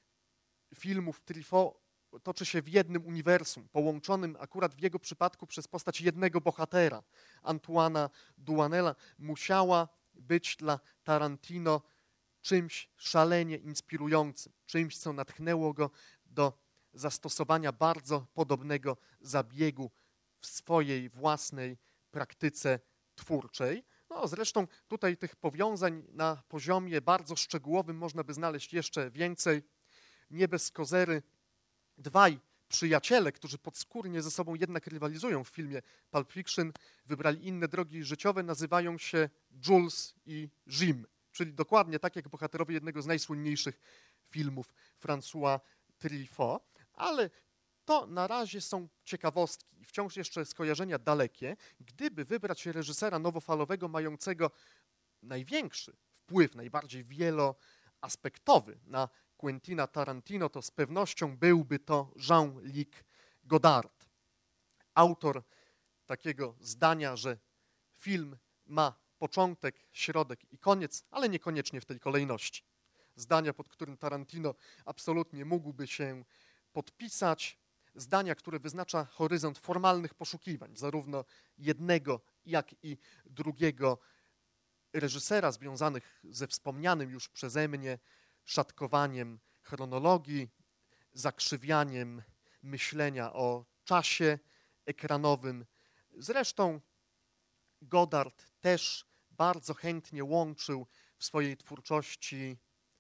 filmów Truffaut toczy się w jednym uniwersum, połączonym akurat w jego przypadku przez postać jednego bohatera, Antoine'a Douanela, musiała być dla Tarantino czymś szalenie inspirującym, czymś, co natchnęło go do zastosowania bardzo podobnego zabiegu w swojej własnej praktyce twórczej. No, zresztą tutaj tych powiązań na poziomie bardzo szczegółowym można by znaleźć jeszcze więcej. Nie bez kozery dwaj przyjaciele, którzy podskórnie ze sobą jednak rywalizują w filmie Pulp Fiction, wybrali inne drogi życiowe, nazywają się Jules i Jim, czyli dokładnie tak jak bohaterowie jednego z najsłynniejszych filmów François Truffaut, ale to na razie są ciekawostki i wciąż jeszcze skojarzenia dalekie. Gdyby wybrać reżysera nowofalowego mającego największy wpływ, najbardziej wieloaspektowy na Quentina Tarantino, to z pewnością byłby to Jean-Luc Godard. Autor takiego zdania, że film ma początek, środek i koniec, ale niekoniecznie w tej kolejności. Zdania, pod którym Tarantino absolutnie mógłby się podpisać. Zdania, które wyznacza horyzont formalnych poszukiwań, zarówno jednego, jak i drugiego reżysera, związanych ze wspomnianym już przeze mnie szatkowaniem chronologii, zakrzywianiem myślenia o czasie ekranowym. Zresztą Godard też bardzo chętnie łączył w swojej twórczości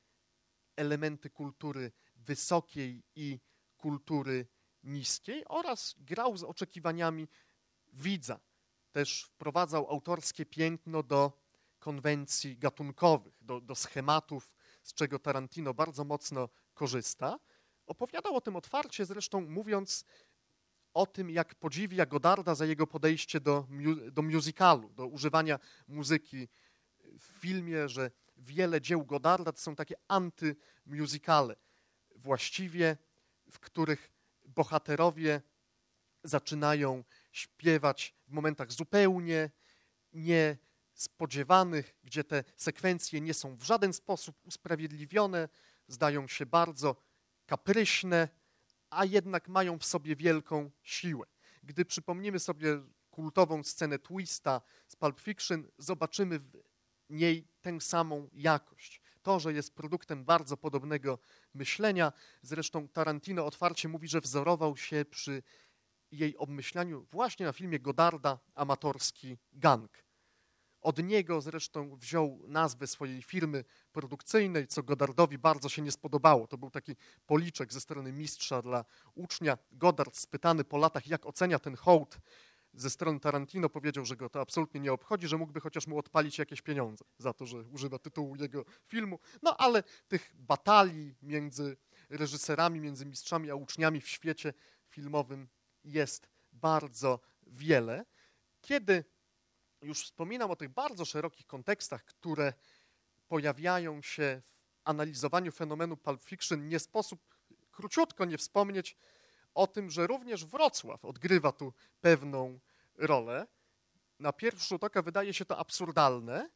elementy kultury wysokiej i kultury niskiej oraz grał z oczekiwaniami widza. Też wprowadzał autorskie piętno do konwencji gatunkowych, do schematów, z czego Tarantino bardzo mocno korzysta. Opowiadał o tym otwarcie, zresztą mówiąc o tym, jak podziwia Godarda za jego podejście do musicalu, do używania muzyki w filmie, że wiele dzieł Godarda to są takie antymusicale, właściwie w których bohaterowie zaczynają śpiewać w momentach zupełnie niespodziewanych, gdzie te sekwencje nie są w żaden sposób usprawiedliwione, zdają się bardzo kapryśne, a jednak mają w sobie wielką siłę. Gdy przypomnimy sobie kultową scenę Twista z Pulp Fiction, zobaczymy w niej tę samą jakość. To, że jest produktem bardzo podobnego myślenia. Zresztą Tarantino otwarcie mówi, że wzorował się przy jej obmyślaniu właśnie na filmie Godarda Amatorski Gang. Od niego zresztą wziął nazwę swojej firmy produkcyjnej, co Godardowi bardzo się nie spodobało. To był taki policzek ze strony mistrza dla ucznia. Godard, spytany po latach, jak ocenia ten hołd ze strony Tarantino, powiedział, że go to absolutnie nie obchodzi, że mógłby chociaż mu odpalić jakieś pieniądze za to, że używa tytułu jego filmu. No ale tych batalii między reżyserami, między mistrzami a uczniami w świecie filmowym jest bardzo wiele. Kiedy już wspominam o tych bardzo szerokich kontekstach, które pojawiają się w analizowaniu fenomenu Pulp Fiction, nie sposób króciutko nie wspomnieć o tym, że również Wrocław odgrywa tu pewną rolę. Na pierwszy rzut oka wydaje się to absurdalne,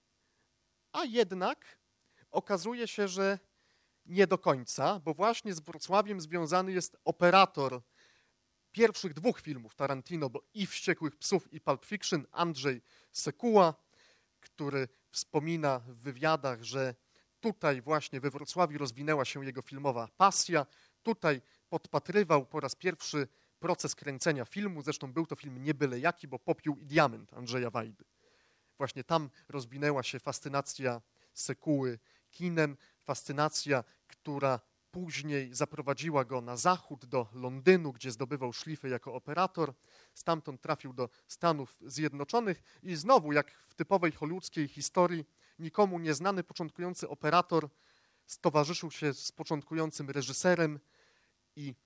a jednak okazuje się, że nie do końca, bo właśnie z Wrocławiem związany jest operator pierwszych dwóch filmów Tarantino, bo i Wściekłych Psów, i Pulp Fiction, Andrzej Sekuła, który wspomina w wywiadach, że tutaj właśnie we Wrocławiu rozwinęła się jego filmowa pasja, tutaj podpatrywał po raz pierwszy proces kręcenia filmu, zresztą był to film nie byle jaki, bo Popiół i Diament Andrzeja Wajdy. Właśnie tam rozwinęła się fascynacja Sekuły kinem, fascynacja, która później zaprowadziła go na zachód, do Londynu, gdzie zdobywał szlify jako operator. Stamtąd trafił do Stanów Zjednoczonych i znowu, jak w typowej hollywoodzkiej historii, nikomu nieznany początkujący operator stowarzyszył się z początkującym reżyserem i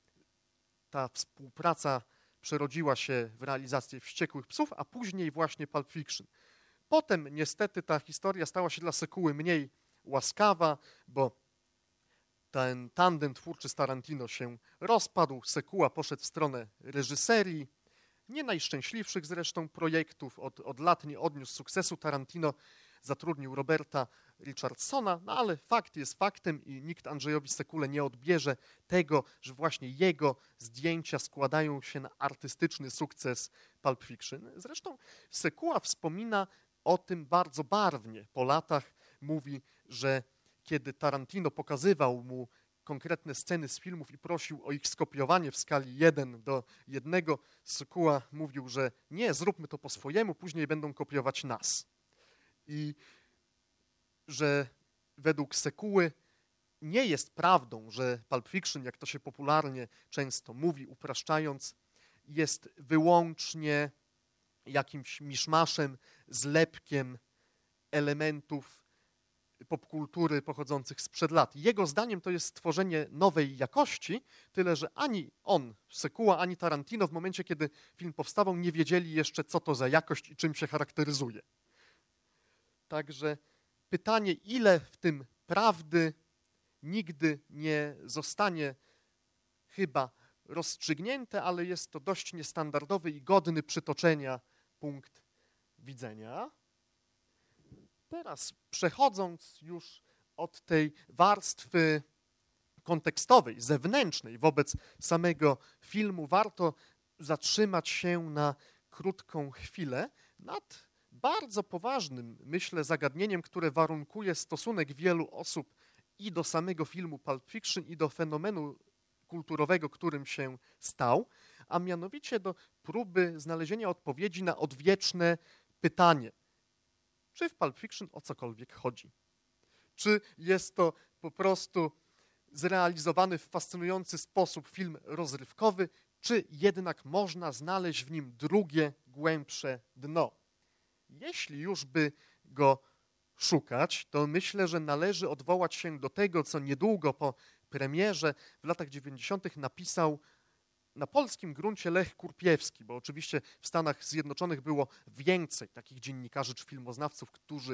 ta współpraca przerodziła się w realizację Wściekłych Psów, a później właśnie Pulp Fiction. Potem niestety ta historia stała się dla Sekuły mniej łaskawa, bo ten tandem twórczy z Tarantino się rozpadł, Sekuła poszedł w stronę reżyserii, nie najszczęśliwszych zresztą projektów, od lat nie odniósł sukcesu. Tarantino zatrudnił Roberta Richardsona, no ale fakt jest faktem i nikt Andrzejowi Sekule nie odbierze tego, że właśnie jego zdjęcia składają się na artystyczny sukces Pulp Fiction. Zresztą Sekuła wspomina o tym bardzo barwnie. Po latach mówi, że kiedy Tarantino pokazywał mu konkretne sceny z filmów i prosił o ich skopiowanie w skali 1:1, Sekuła mówił, że nie, zróbmy to po swojemu, później będą kopiować nas. I że według Sekuły nie jest prawdą, że Pulp Fiction, jak to się popularnie często mówi, upraszczając, jest wyłącznie jakimś miszmaszem, zlepkiem elementów popkultury pochodzących sprzed lat. Jego zdaniem to jest stworzenie nowej jakości, tyle że ani on, Sekuła, ani Tarantino w momencie, kiedy film powstawał, nie wiedzieli jeszcze, co to za jakość i czym się charakteryzuje. Także pytanie, ile w tym prawdy, nigdy nie zostanie chyba rozstrzygnięte, ale jest to dość niestandardowy i godny przytoczenia punkt widzenia. Teraz przechodząc już od tej warstwy kontekstowej, zewnętrznej wobec samego filmu, warto zatrzymać się na krótką chwilę nad bardzo poważnym, myślę, zagadnieniem, które warunkuje stosunek wielu osób i do samego filmu Pulp Fiction, i do fenomenu kulturowego, którym się stał, a mianowicie do próby znalezienia odpowiedzi na odwieczne pytanie: czy w Pulp Fiction o cokolwiek chodzi? Czy jest to po prostu zrealizowany w fascynujący sposób film rozrywkowy, czy jednak można znaleźć w nim drugie, głębsze dno? Jeśli już by go szukać, to myślę, że należy odwołać się do tego, co niedługo po premierze w latach 90. napisał na polskim gruncie Lech Kurpiewski, bo oczywiście w Stanach Zjednoczonych było więcej takich dziennikarzy czy filmoznawców, którzy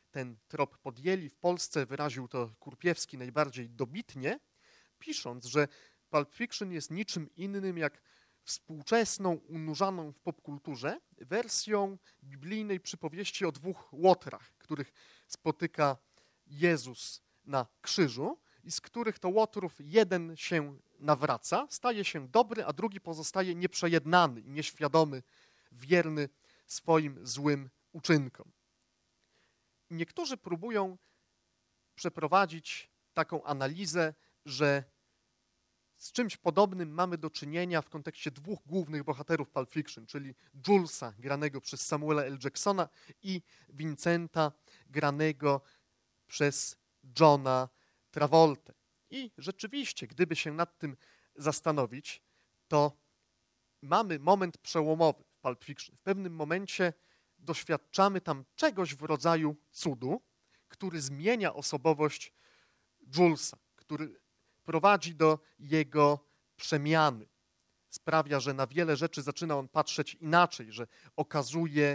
ten trop podjęli. W Polsce wyraził to Kurpiewski najbardziej dobitnie, pisząc, że Pulp Fiction jest niczym innym jak współczesną, unurzaną w popkulturze wersją biblijnej przypowieści o dwóch łotrach, których spotyka Jezus na krzyżu i z których to łotrów jeden się nawraca, staje się dobry, a drugi pozostaje nieprzejednany i nieświadomy, wierny swoim złym uczynkom. Niektórzy próbują przeprowadzić taką analizę, że z czymś podobnym mamy do czynienia w kontekście dwóch głównych bohaterów Pulp Fiction, czyli Julesa, granego przez Samuela L. Jacksona, i Vincenta, granego przez Johna Travoltę. I rzeczywiście, gdyby się nad tym zastanowić, to mamy moment przełomowy w Pulp Fiction. W pewnym momencie doświadczamy tam czegoś w rodzaju cudu, który zmienia osobowość Julesa, który prowadzi do jego przemiany. Sprawia, że na wiele rzeczy zaczyna on patrzeć inaczej, że okazuje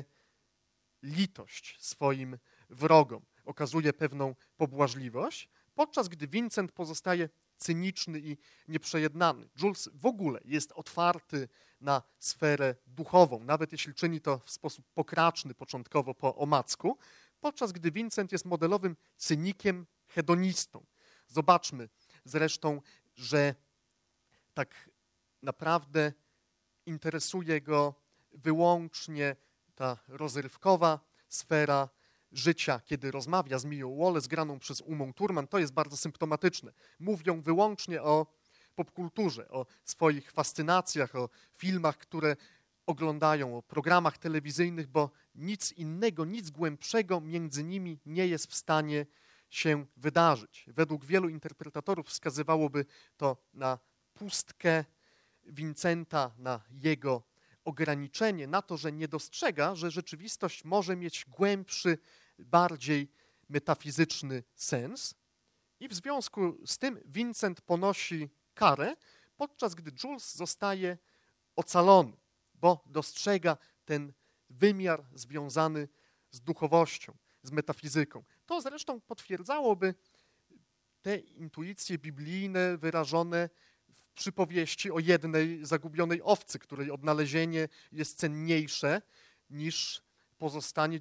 litość swoim wrogom, okazuje pewną pobłażliwość, podczas gdy Vincent pozostaje cyniczny i nieprzejednany. Jules w ogóle jest otwarty na sferę duchową, nawet jeśli czyni to w sposób pokraczny początkowo po omacku, podczas gdy Vincent jest modelowym cynikiem, hedonistą. Zobaczmy zresztą, że tak naprawdę interesuje go wyłącznie ta rozrywkowa sfera życia, kiedy rozmawia z Mią Wallace, graną przez Umą Thurman. To jest bardzo symptomatyczne. Mówią wyłącznie o popkulturze, o swoich fascynacjach, o filmach, które oglądają, o programach telewizyjnych, bo nic innego, nic głębszego między nimi nie jest w stanie się wydarzyć. Według wielu interpretatorów wskazywałoby to na pustkę Vincenta, na jego ograniczenie, na to, że nie dostrzega, że rzeczywistość może mieć głębszy, bardziej metafizyczny sens. I w związku z tym Vincent ponosi karę, podczas gdy Jules zostaje ocalony, bo dostrzega ten wymiar związany z duchowością, z metafizyką. To zresztą potwierdzałoby te intuicje biblijne wyrażone w przypowieści o jednej zagubionej owcy, której odnalezienie jest cenniejsze niż pozostanie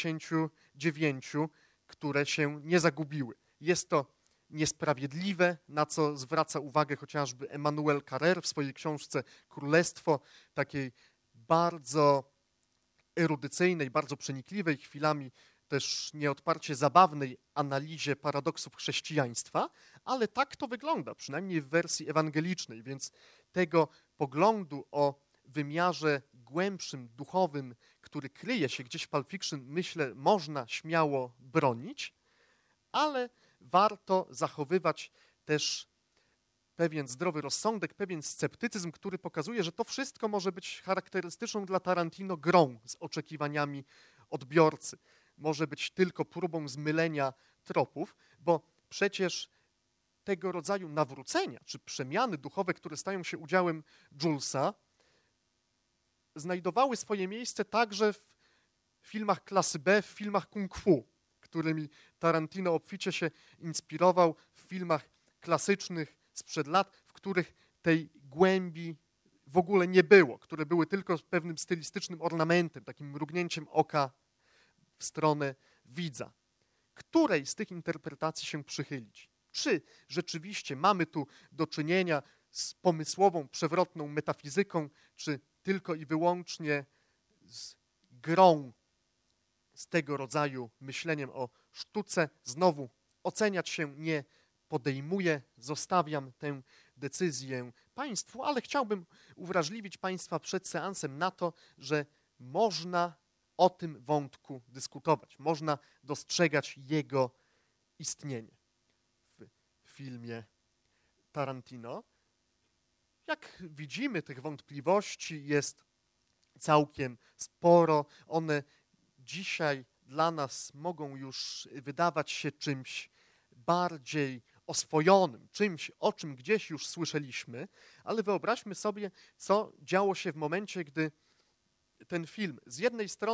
99, które się nie zagubiły. Jest to niesprawiedliwe, na co zwraca uwagę chociażby Emmanuel Carrère w swojej książce Królestwo, takiej bardzo erudycyjnej, bardzo przenikliwej, chwilami też nieodparcie zabawnej analizie paradoksów chrześcijaństwa, ale tak to wygląda, przynajmniej w wersji ewangelicznej, więc tego poglądu o wymiarze głębszym, duchowym, który kryje się gdzieś w Pulp Fiction, myślę, można śmiało bronić, ale warto zachowywać też pewien zdrowy rozsądek, pewien sceptycyzm, który pokazuje, że to wszystko może być charakterystyczną dla Tarantino grą z oczekiwaniami odbiorcy. Może być tylko próbą zmylenia tropów, bo przecież tego rodzaju nawrócenia czy przemiany duchowe, które stają się udziałem Julesa, znajdowały swoje miejsce także w filmach klasy B, w filmach kung fu, którymi Tarantino obficie się inspirował, w filmach klasycznych sprzed lat, w których tej głębi w ogóle nie było, które były tylko pewnym stylistycznym ornamentem, takim mrugnięciem oka w stronę widza. Której z tych interpretacji się przychylić? Czy rzeczywiście mamy tu do czynienia z pomysłową, przewrotną metafizyką, czy tylko i wyłącznie z grą, z tego rodzaju myśleniem o sztuce? Znowu oceniać się nie podejmuję, zostawiam tę decyzję Państwu, ale chciałbym uwrażliwić Państwa przed seansem na to, że można o tym wątku dyskutować, można dostrzegać jego istnienie w filmie Tarantino. Jak widzimy, tych wątpliwości jest całkiem sporo. One dzisiaj dla nas mogą już wydawać się czymś bardziej oswojonym, czymś, o czym gdzieś już słyszeliśmy, ale wyobraźmy sobie, co działo się w momencie, gdy ten film z jednej strony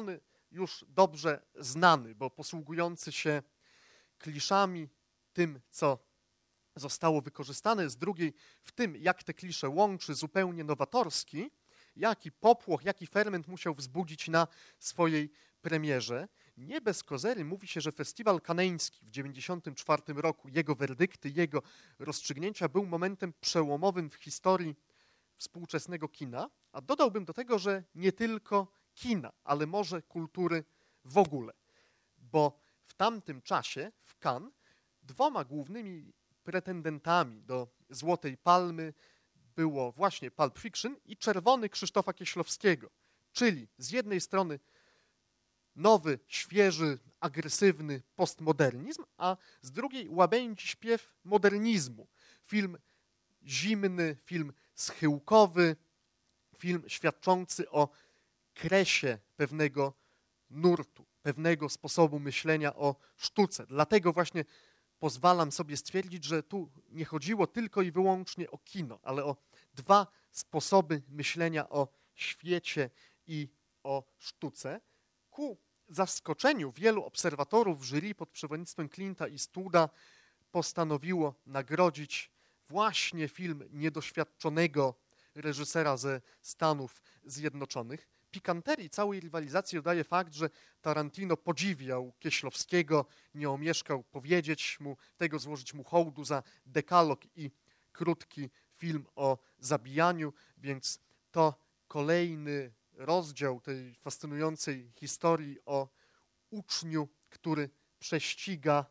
już dobrze znany, bo posługujący się kliszami, tym, co zostało wykorzystane, z drugiej w tym, jak te klisze łączy zupełnie nowatorski, jaki popłoch, jaki ferment musiał wzbudzić na swojej premierze. Nie bez kozery mówi się, że festiwal kaneński w 1994 roku, jego werdykty, jego rozstrzygnięcia był momentem przełomowym w historii współczesnego kina, a dodałbym do tego, że nie tylko kina, ale może kultury w ogóle, bo w tamtym czasie w Cannes dwoma głównymi pretendentami do Złotej Palmy było właśnie Pulp Fiction i Czerwony Krzysztofa Kieślowskiego, czyli z jednej strony nowy, świeży, agresywny postmodernizm, a z drugiej łabędzi śpiew modernizmu. Film zimny, film schyłkowy, film świadczący o kresie pewnego nurtu, pewnego sposobu myślenia o sztuce. Dlatego właśnie pozwalam sobie stwierdzić, że tu nie chodziło tylko i wyłącznie o kino, ale o dwa sposoby myślenia o świecie i o sztuce. Ku zaskoczeniu wielu obserwatorów jury pod przewodnictwem Clint'a Eastwooda postanowiło nagrodzić właśnie film niedoświadczonego reżysera ze Stanów Zjednoczonych. Pikanterii całej rywalizacji dodaje fakt, że Tarantino podziwiał Kieślowskiego, nie omieszkał powiedzieć mu, złożyć mu hołdu za dekalog i krótki film o zabijaniu, więc to kolejny rozdział tej fascynującej historii o uczniu, który prześciga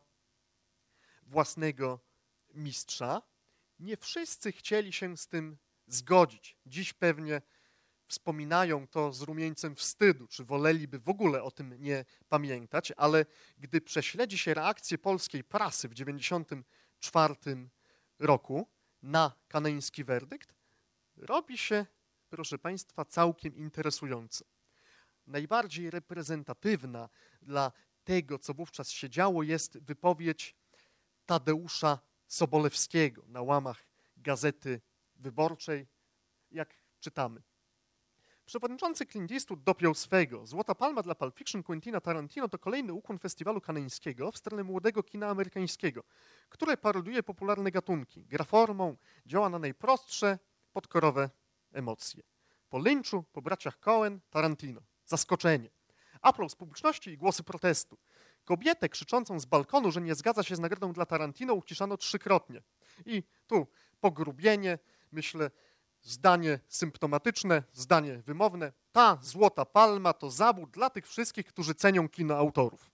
własnego mistrza. Nie wszyscy chcieli się z tym zgodzić. Dziś pewnie wspominają to z rumieńcem wstydu, czy woleliby w ogóle o tym nie pamiętać, ale gdy prześledzi się reakcję polskiej prasy w 1994 roku na kaneński werdykt, robi się, proszę Państwa, całkiem interesująco. Najbardziej reprezentatywna dla tego, co wówczas się działo, jest wypowiedź Tadeusza Sobolewskiego na łamach Gazety Wyborczej, jak czytamy. Przewodniczący Clint Eastwood dopiął swego. Złota Palma dla Pulp Fiction Quentina Tarantino to kolejny ukłon festiwalu kaneńskiego w stronę młodego kina amerykańskiego, które parodiuje popularne gatunki. Gra formą, działa na najprostsze, podkorowe emocje. Po Lynchu, po braciach Coen, Tarantino. Zaskoczenie. Aplauz publiczności i głosy protestu. Kobietę krzyczącą z balkonu, że nie zgadza się z nagrodą dla Tarantino, uciszano 3-krotnie. I tu pogrubienie, myślę, zdanie symptomatyczne, zdanie wymowne. Ta Złota Palma to zabór dla tych wszystkich, którzy cenią kino autorów.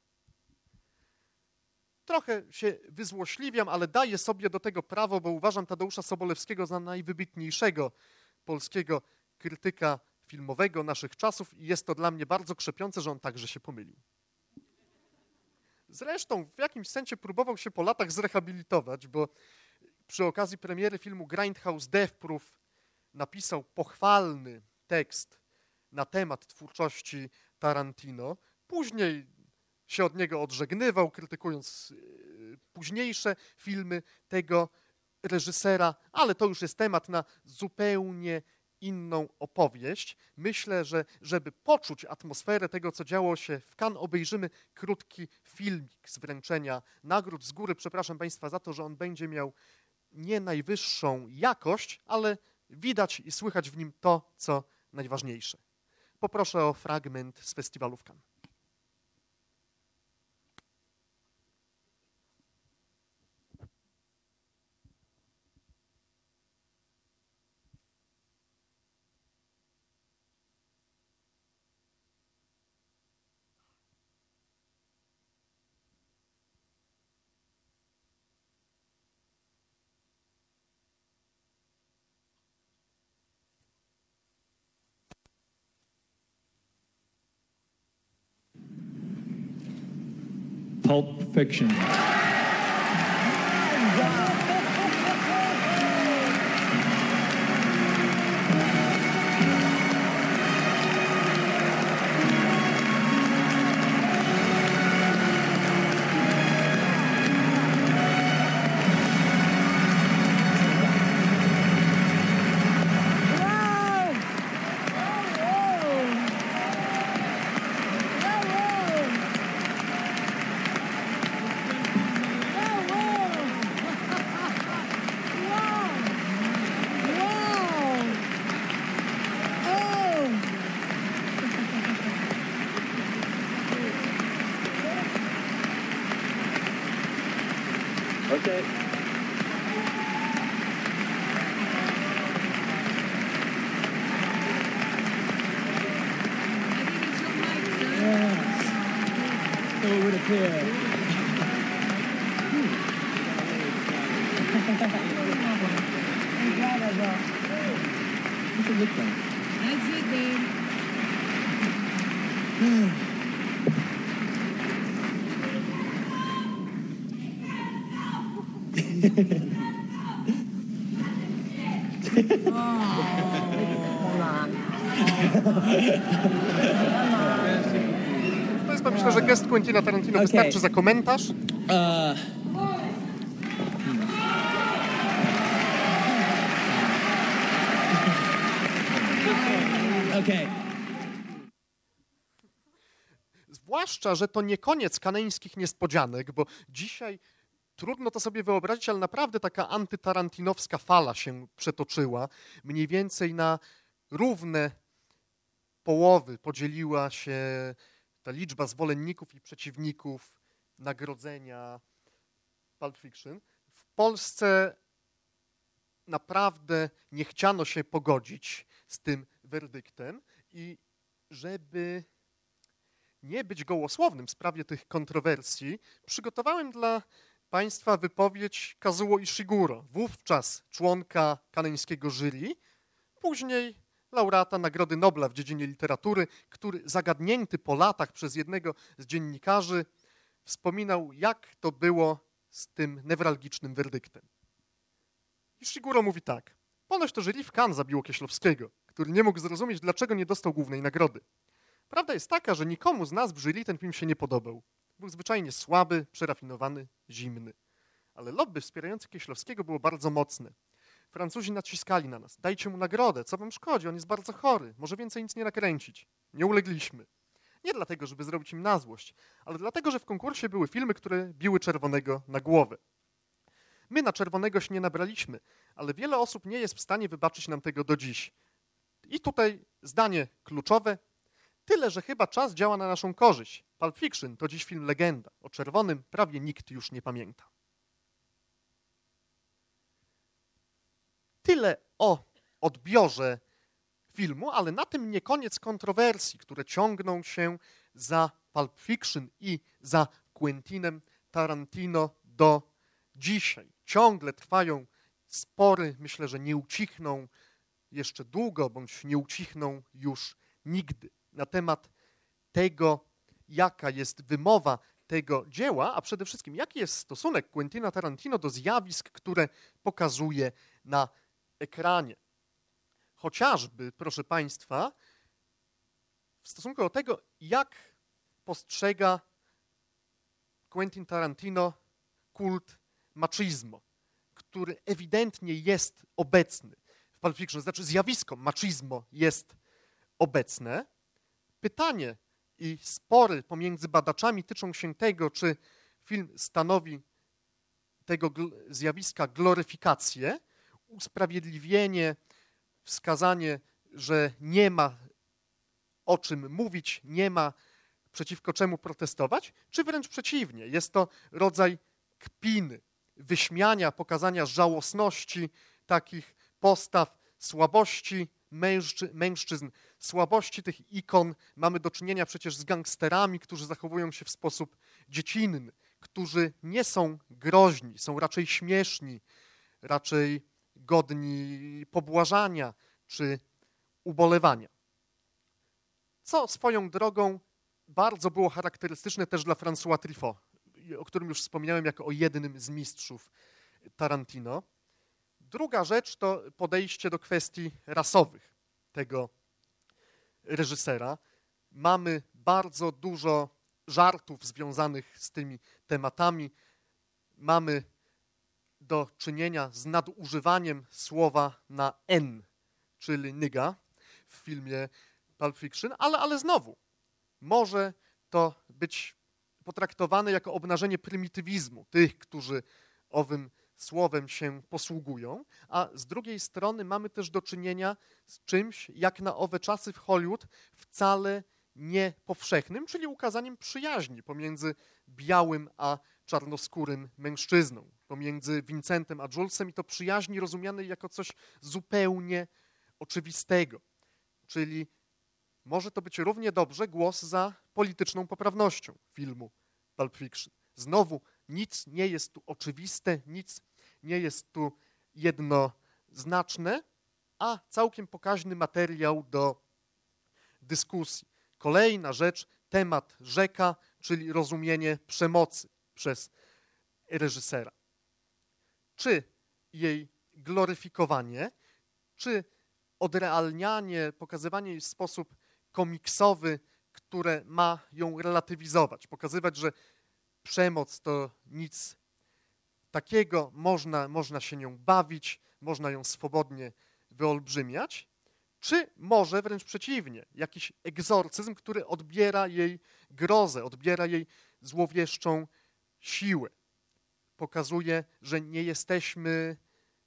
Trochę się wyzłośliwiam, ale daję sobie do tego prawo, bo uważam Tadeusza Sobolewskiego za najwybitniejszego polskiego krytyka filmowego naszych czasów i jest to dla mnie bardzo krzepiące, że on także się pomylił. Zresztą w jakimś sensie próbował się po latach zrehabilitować, bo przy okazji premiery filmu Grindhouse Death Proof napisał pochwalny tekst na temat twórczości Tarantino. Później się od niego odżegnywał, krytykując późniejsze filmy tego reżysera, ale to już jest temat na zupełnie inną opowieść. Myślę, że żeby poczuć atmosferę tego, co działo się w Cannes, obejrzymy krótki filmik z wręczenia nagród. Z góry przepraszam Państwa za to, że on będzie miał nie najwyższą jakość, ale widać i słychać w nim to, co najważniejsze. Poproszę o fragment z festiwalu w Cannes. Pulp Fiction. Okay. Yes. So it would appear. What's it look like? That's it, babe. To jest, myślę, że gest Quentina Tarantino wystarczy za komentarz. Okay. Zwłaszcza, że to nie koniec kaneńskich niespodzianek, bo dzisiaj trudno to sobie wyobrazić, ale naprawdę taka antytarantinowska fala się przetoczyła. Mniej więcej na równe połowy podzieliła się ta liczba zwolenników i przeciwników nagrodzenia Pulp Fiction. W Polsce naprawdę nie chciano się pogodzić z tym werdyktem i żeby nie być gołosłownym w sprawie tych kontrowersji, przygotowałem dla Państwa wypowiedź Kazuo Ishiguro, wówczas członka kaneńskiego jury, później laureata Nagrody Nobla w dziedzinie literatury, który zagadnięty po latach przez jednego z dziennikarzy wspominał, jak to było z tym newralgicznym werdyktem. Ishiguro mówi tak: ponoć to jury w Cannes zabiło Kieślowskiego, który nie mógł zrozumieć, dlaczego nie dostał głównej nagrody. Prawda jest taka, że nikomu z nas w jury ten film się nie podobał. Był zwyczajnie słaby, przerafinowany, zimny. Ale lobby wspierające Kieślowskiego było bardzo mocne. Francuzi naciskali na nas. Dajcie mu nagrodę, co wam szkodzi, on jest bardzo chory, może więcej nic nie nakręcić. Nie ulegliśmy. Nie dlatego, żeby zrobić im na złość, ale dlatego, że w konkursie były filmy, które biły Czerwonego na głowę. My na Czerwonego się nie nabraliśmy, ale wiele osób nie jest w stanie wybaczyć nam tego do dziś. I tutaj zdanie kluczowe. Tyle, że chyba czas działa na naszą korzyść. Pulp Fiction to dziś film legenda. O Czerwonym prawie nikt już nie pamięta. Tyle o odbiorze filmu, ale na tym nie koniec kontrowersji, które ciągną się za Pulp Fiction i za Quentinem Tarantino do dzisiaj. Ciągle trwają spory, myślę, że nie ucichną jeszcze długo, bądź nie ucichną już nigdy, na temat tego, jaka jest wymowa tego dzieła, a przede wszystkim jaki jest stosunek Quentina Tarantino do zjawisk, które pokazuje na ekranie. Chociażby, proszę Państwa, w stosunku do tego, jak postrzega Quentin Tarantino kult machismo, który ewidentnie jest obecny w Pulp Fiction, znaczy zjawisko machismo jest obecne. Pytanie i spory pomiędzy badaczami tyczą się tego, czy film stanowi tego zjawiska gloryfikację, usprawiedliwienie, wskazanie, że nie ma o czym mówić, nie ma przeciwko czemu protestować, czy wręcz przeciwnie, jest to rodzaj kpiny, wyśmiania, pokazania żałosności takich postaw, słabości mężczyzn, słabości tych ikon. Mamy do czynienia przecież z gangsterami, którzy zachowują się w sposób dziecinny, którzy nie są groźni, są raczej śmieszni, raczej godni pobłażania czy ubolewania. Co swoją drogą bardzo było charakterystyczne też dla François Truffaut, o którym już wspomniałem jako o jednym z mistrzów Tarantino. Druga rzecz to podejście do kwestii rasowych tego reżysera. Mamy bardzo dużo żartów związanych z tymi tematami. Mamy do czynienia z nadużywaniem słowa na N, czyli nigga w filmie Pulp Fiction, ale znowu może to być potraktowane jako obnażenie prymitywizmu tych, którzy owym słowem się posługują, a z drugiej strony mamy też do czynienia z czymś, jak na owe czasy w Hollywood, wcale nie powszechnym, czyli ukazaniem przyjaźni pomiędzy białym a czarnoskórym mężczyzną. pomiędzy Vincentem a Julesem i to przyjaźni rozumianej jako coś zupełnie oczywistego. Czyli może to być równie dobrze głos za polityczną poprawnością filmu Pulp Fiction. Znowu nic nie jest tu oczywiste, nic nie jest tu jednoznaczne, a całkiem pokaźny materiał do dyskusji. Kolejna rzecz, temat rzeka, czyli rozumienie przemocy przez reżysera. Czy jej gloryfikowanie, czy odrealnianie, pokazywanie jej w sposób komiksowy, które ma ją relatywizować, pokazywać, że przemoc to nic takiego, można się nią bawić, można ją swobodnie wyolbrzymiać, czy może wręcz przeciwnie, jakiś egzorcyzm, który odbiera jej grozę, odbiera jej złowieszczą siłę. Pokazuje, że nie jesteśmy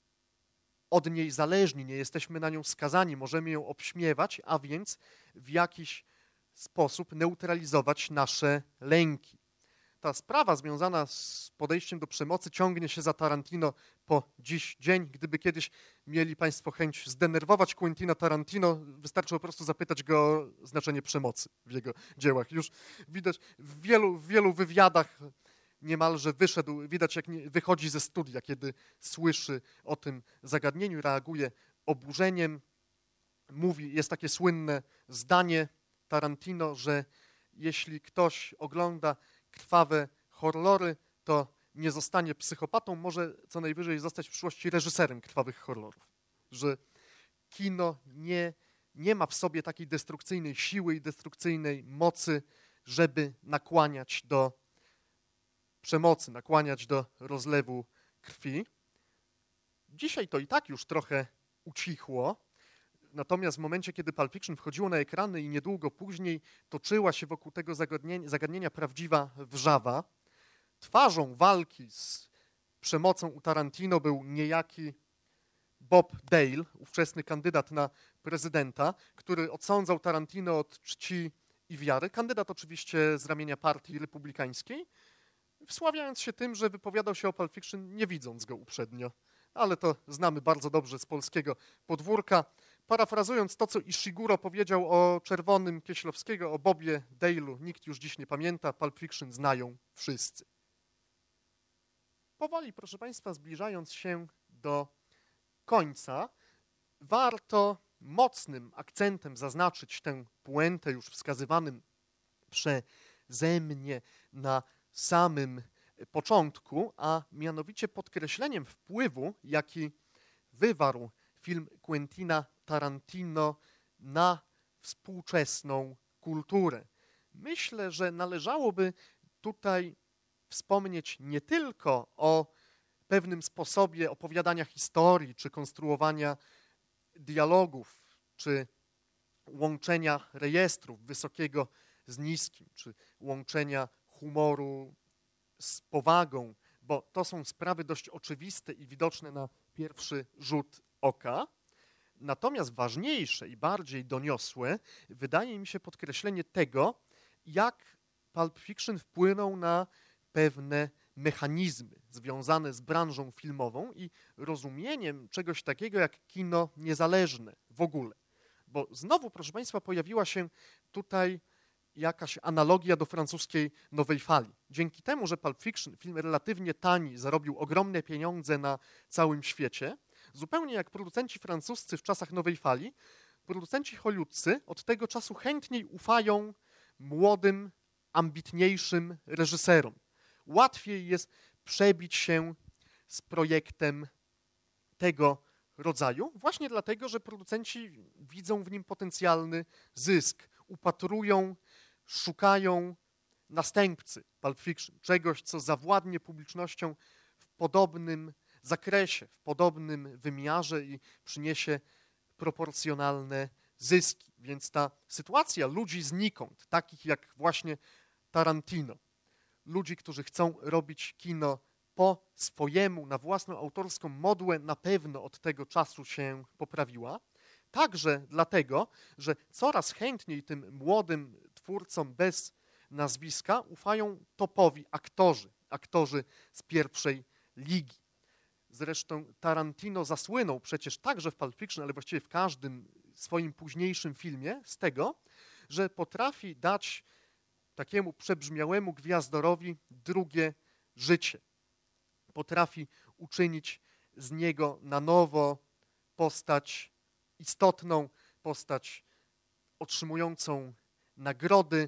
od niej zależni, nie jesteśmy na nią skazani, możemy ją obśmiewać, a więc w jakiś sposób neutralizować nasze lęki. Ta sprawa związana z podejściem do przemocy ciągnie się za Tarantino po dziś dzień. Gdyby kiedyś mieli Państwo chęć zdenerwować Quentina Tarantino, wystarczy po prostu zapytać go o znaczenie przemocy w jego dziełach. Już widać w wielu wywiadach niemalże widać jak wychodzi ze studia, kiedy słyszy o tym zagadnieniu, reaguje oburzeniem. Mówi, jest takie słynne zdanie Tarantino, że jeśli ktoś ogląda krwawe horrory, to nie zostanie psychopatą, może co najwyżej zostać w przyszłości reżyserem krwawych horrorów. Że kino nie ma w sobie takiej destrukcyjnej siły i destrukcyjnej mocy, żeby nakłaniać do przemocy, nakłaniać do rozlewu krwi. Dzisiaj to i tak już trochę ucichło, natomiast w momencie, kiedy Pulp Fiction wchodziło na ekrany i niedługo później toczyła się wokół tego zagadnienia prawdziwa wrzawa, twarzą walki z przemocą u Tarantino był niejaki Bob Dale, ówczesny kandydat na prezydenta, który odsądzał Tarantino od czci i wiary. Kandydat oczywiście z ramienia partii republikańskiej, wsławiając się tym, że wypowiadał się o Pulp Fiction, nie widząc go uprzednio. Ale to znamy bardzo dobrze z polskiego podwórka. Parafrazując to, co Ishiguro powiedział o Czerwonym Kieślowskiego, o Bobie Dale'u, nikt już dziś nie pamięta, Pulp Fiction znają wszyscy. Powoli, proszę Państwa, zbliżając się do końca, warto mocnym akcentem zaznaczyć tę puentę już wskazywanym przeze mnie na samym początku, a mianowicie podkreśleniem wpływu, jaki wywarł film Quentina Tarantino na współczesną kulturę. Myślę, że należałoby tutaj wspomnieć nie tylko o pewnym sposobie opowiadania historii, czy konstruowania dialogów, czy łączenia rejestrów wysokiego z niskim, czy łączenia humoru z powagą, bo to są sprawy dość oczywiste i widoczne na pierwszy rzut oka. Natomiast ważniejsze i bardziej doniosłe wydaje mi się podkreślenie tego, jak Pulp Fiction wpłynął na pewne mechanizmy związane z branżą filmową i rozumieniem czegoś takiego jak kino niezależne w ogóle. Bo znowu, proszę Państwa, pojawiła się tutaj jakaś analogia do francuskiej nowej fali. Dzięki temu, że Pulp Fiction, film relatywnie tani, zarobił ogromne pieniądze na całym świecie, zupełnie jak producenci francuscy w czasach nowej fali, producenci hollywoodzcy od tego czasu chętniej ufają młodym, ambitniejszym reżyserom. Łatwiej jest przebić się z projektem tego rodzaju, właśnie dlatego, że producenci widzą w nim potencjalny zysk, upatrują, szukają następcy Pulp Fiction, czegoś, co zawładnie publicznością w podobnym zakresie, w podobnym wymiarze i przyniesie proporcjonalne zyski. Więc ta sytuacja ludzi znikąd, takich jak właśnie Tarantino, ludzi, którzy chcą robić kino po swojemu, na własną autorską modłę, na pewno od tego czasu się poprawiła. Także dlatego, że coraz chętniej tym młodym twórcom bez nazwiska ufają topowi aktorzy z pierwszej ligi. Zresztą Tarantino zasłynął przecież także w Pulp Fiction, ale właściwie w każdym swoim późniejszym filmie z tego, że potrafi dać takiemu przebrzmiałemu gwiazdorowi drugie życie. Potrafi uczynić z niego na nowo postać istotną, postać otrzymującą nagrody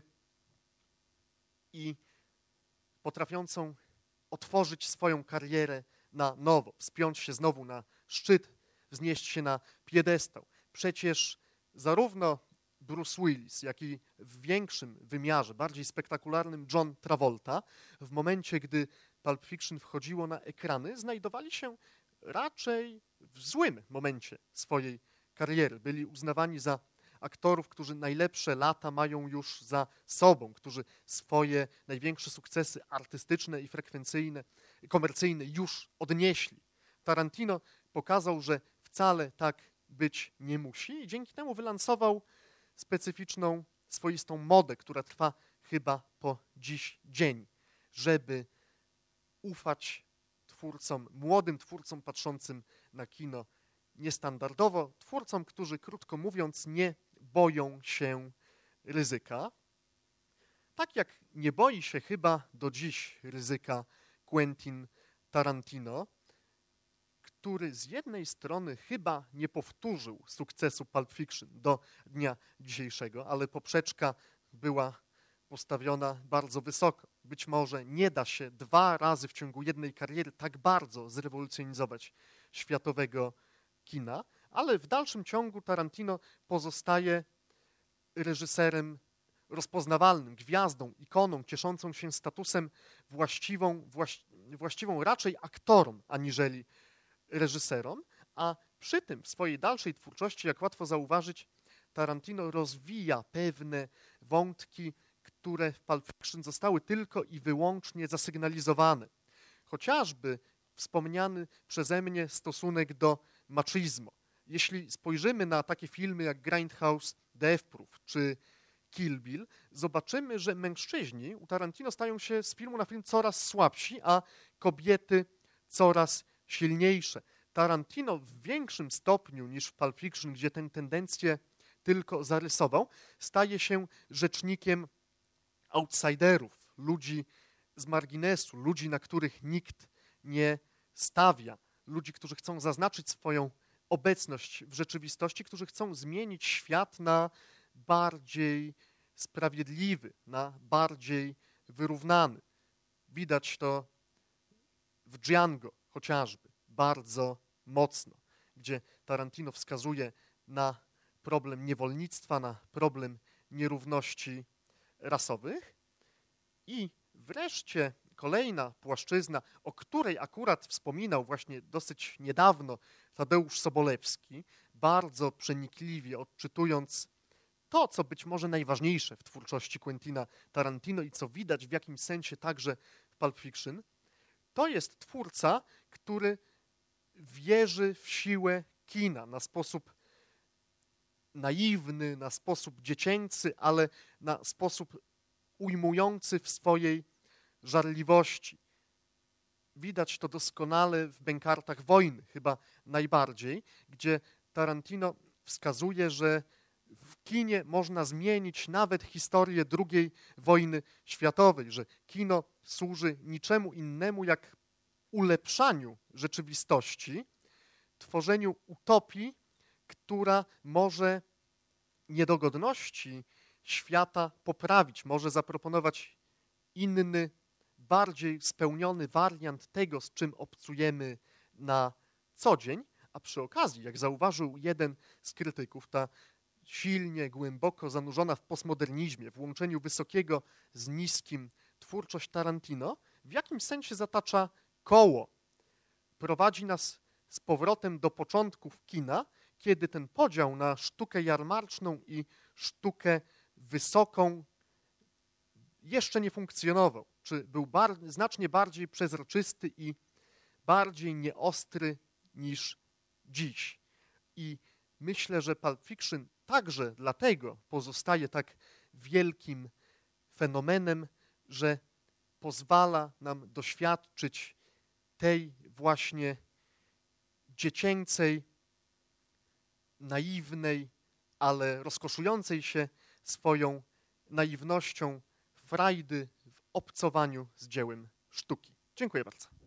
i potrafiącą otworzyć swoją karierę na nowo, wspiąć się znowu na szczyt, wznieść się na piedestał. Przecież zarówno Bruce Willis, jak i w większym wymiarze, bardziej spektakularnym John Travolta, w momencie, gdy Pulp Fiction wchodziło na ekrany, znajdowali się raczej w złym momencie swojej kariery. Byli uznawani za aktorów, którzy najlepsze lata mają już za sobą, którzy swoje największe sukcesy artystyczne i frekwencyjne, komercyjne już odnieśli. Tarantino pokazał, że wcale tak być nie musi i dzięki temu wylansował specyficzną, swoistą modę, która trwa chyba po dziś dzień, żeby ufać twórcom, młodym twórcom patrzącym na kino niestandardowo, twórcom, którzy krótko mówiąc nie boją się ryzyka. Tak jak nie boi się chyba do dziś ryzyka Quentin Tarantino, który z jednej strony chyba nie powtórzył sukcesu Pulp Fiction do dnia dzisiejszego, ale poprzeczka była postawiona bardzo wysoko. Być może nie da się 2 razy w ciągu jednej kariery tak bardzo zrewolucjonizować światowego kina, ale w dalszym ciągu Tarantino pozostaje reżyserem rozpoznawalnym, gwiazdą, ikoną, cieszącą się statusem właściwą raczej aktorom, aniżeli reżyserom, a przy tym w swojej dalszej twórczości, jak łatwo zauważyć, Tarantino rozwija pewne wątki, które w Pulp Fiction zostały tylko i wyłącznie zasygnalizowane. Chociażby wspomniany przeze mnie stosunek do machismo. Jeśli spojrzymy na takie filmy jak Grindhouse, Death Proof czy Kill Bill, zobaczymy, że mężczyźni u Tarantino stają się z filmu na film coraz słabsi, a kobiety coraz silniejsze. Tarantino w większym stopniu niż w Pulp Fiction, gdzie tę tendencję tylko zarysował, staje się rzecznikiem outsiderów, ludzi z marginesu, ludzi, na których nikt nie stawia, ludzi, którzy chcą zaznaczyć swoją obecność w rzeczywistości, którzy chcą zmienić świat na bardziej sprawiedliwy, na bardziej wyrównany. Widać to w Django chociażby bardzo mocno, gdzie Tarantino wskazuje na problem niewolnictwa, na problem nierówności rasowych. I wreszcie kolejna płaszczyzna, o której akurat wspominał właśnie dosyć niedawno Tadeusz Sobolewski, bardzo przenikliwie odczytując to, co być może najważniejsze w twórczości Quentina Tarantino i co widać w jakimś sensie także w Pulp Fiction, to jest twórca, który wierzy w siłę kina na sposób naiwny, na sposób dziecięcy, ale na sposób ujmujący w swojej żarliwości. Widać to doskonale w Bękartach wojny, chyba najbardziej, gdzie Tarantino wskazuje, że w kinie można zmienić nawet historię II wojny światowej, że kino służy niczemu innemu jak ulepszaniu rzeczywistości, tworzeniu utopii, która może niedogodności świata poprawić, może zaproponować inny, bardziej spełniony wariant tego, z czym obcujemy na co dzień, a przy okazji, jak zauważył jeden z krytyków, ta silnie, głęboko zanurzona w postmodernizmie, w łączeniu wysokiego z niskim twórczość Tarantino, w jakimś sensie zatacza koło. Prowadzi nas z powrotem do początków kina, kiedy ten podział na sztukę jarmarczną i sztukę wysoką jeszcze nie funkcjonował, czy był znacznie bardziej przezroczysty i bardziej nieostry niż dziś. I myślę, że Pulp Fiction także dlatego pozostaje tak wielkim fenomenem, że pozwala nam doświadczyć tej właśnie dziecięcej, naiwnej, ale rozkoszującej się swoją naiwnością frajdy w obcowaniu z dziełem sztuki. Dziękuję bardzo.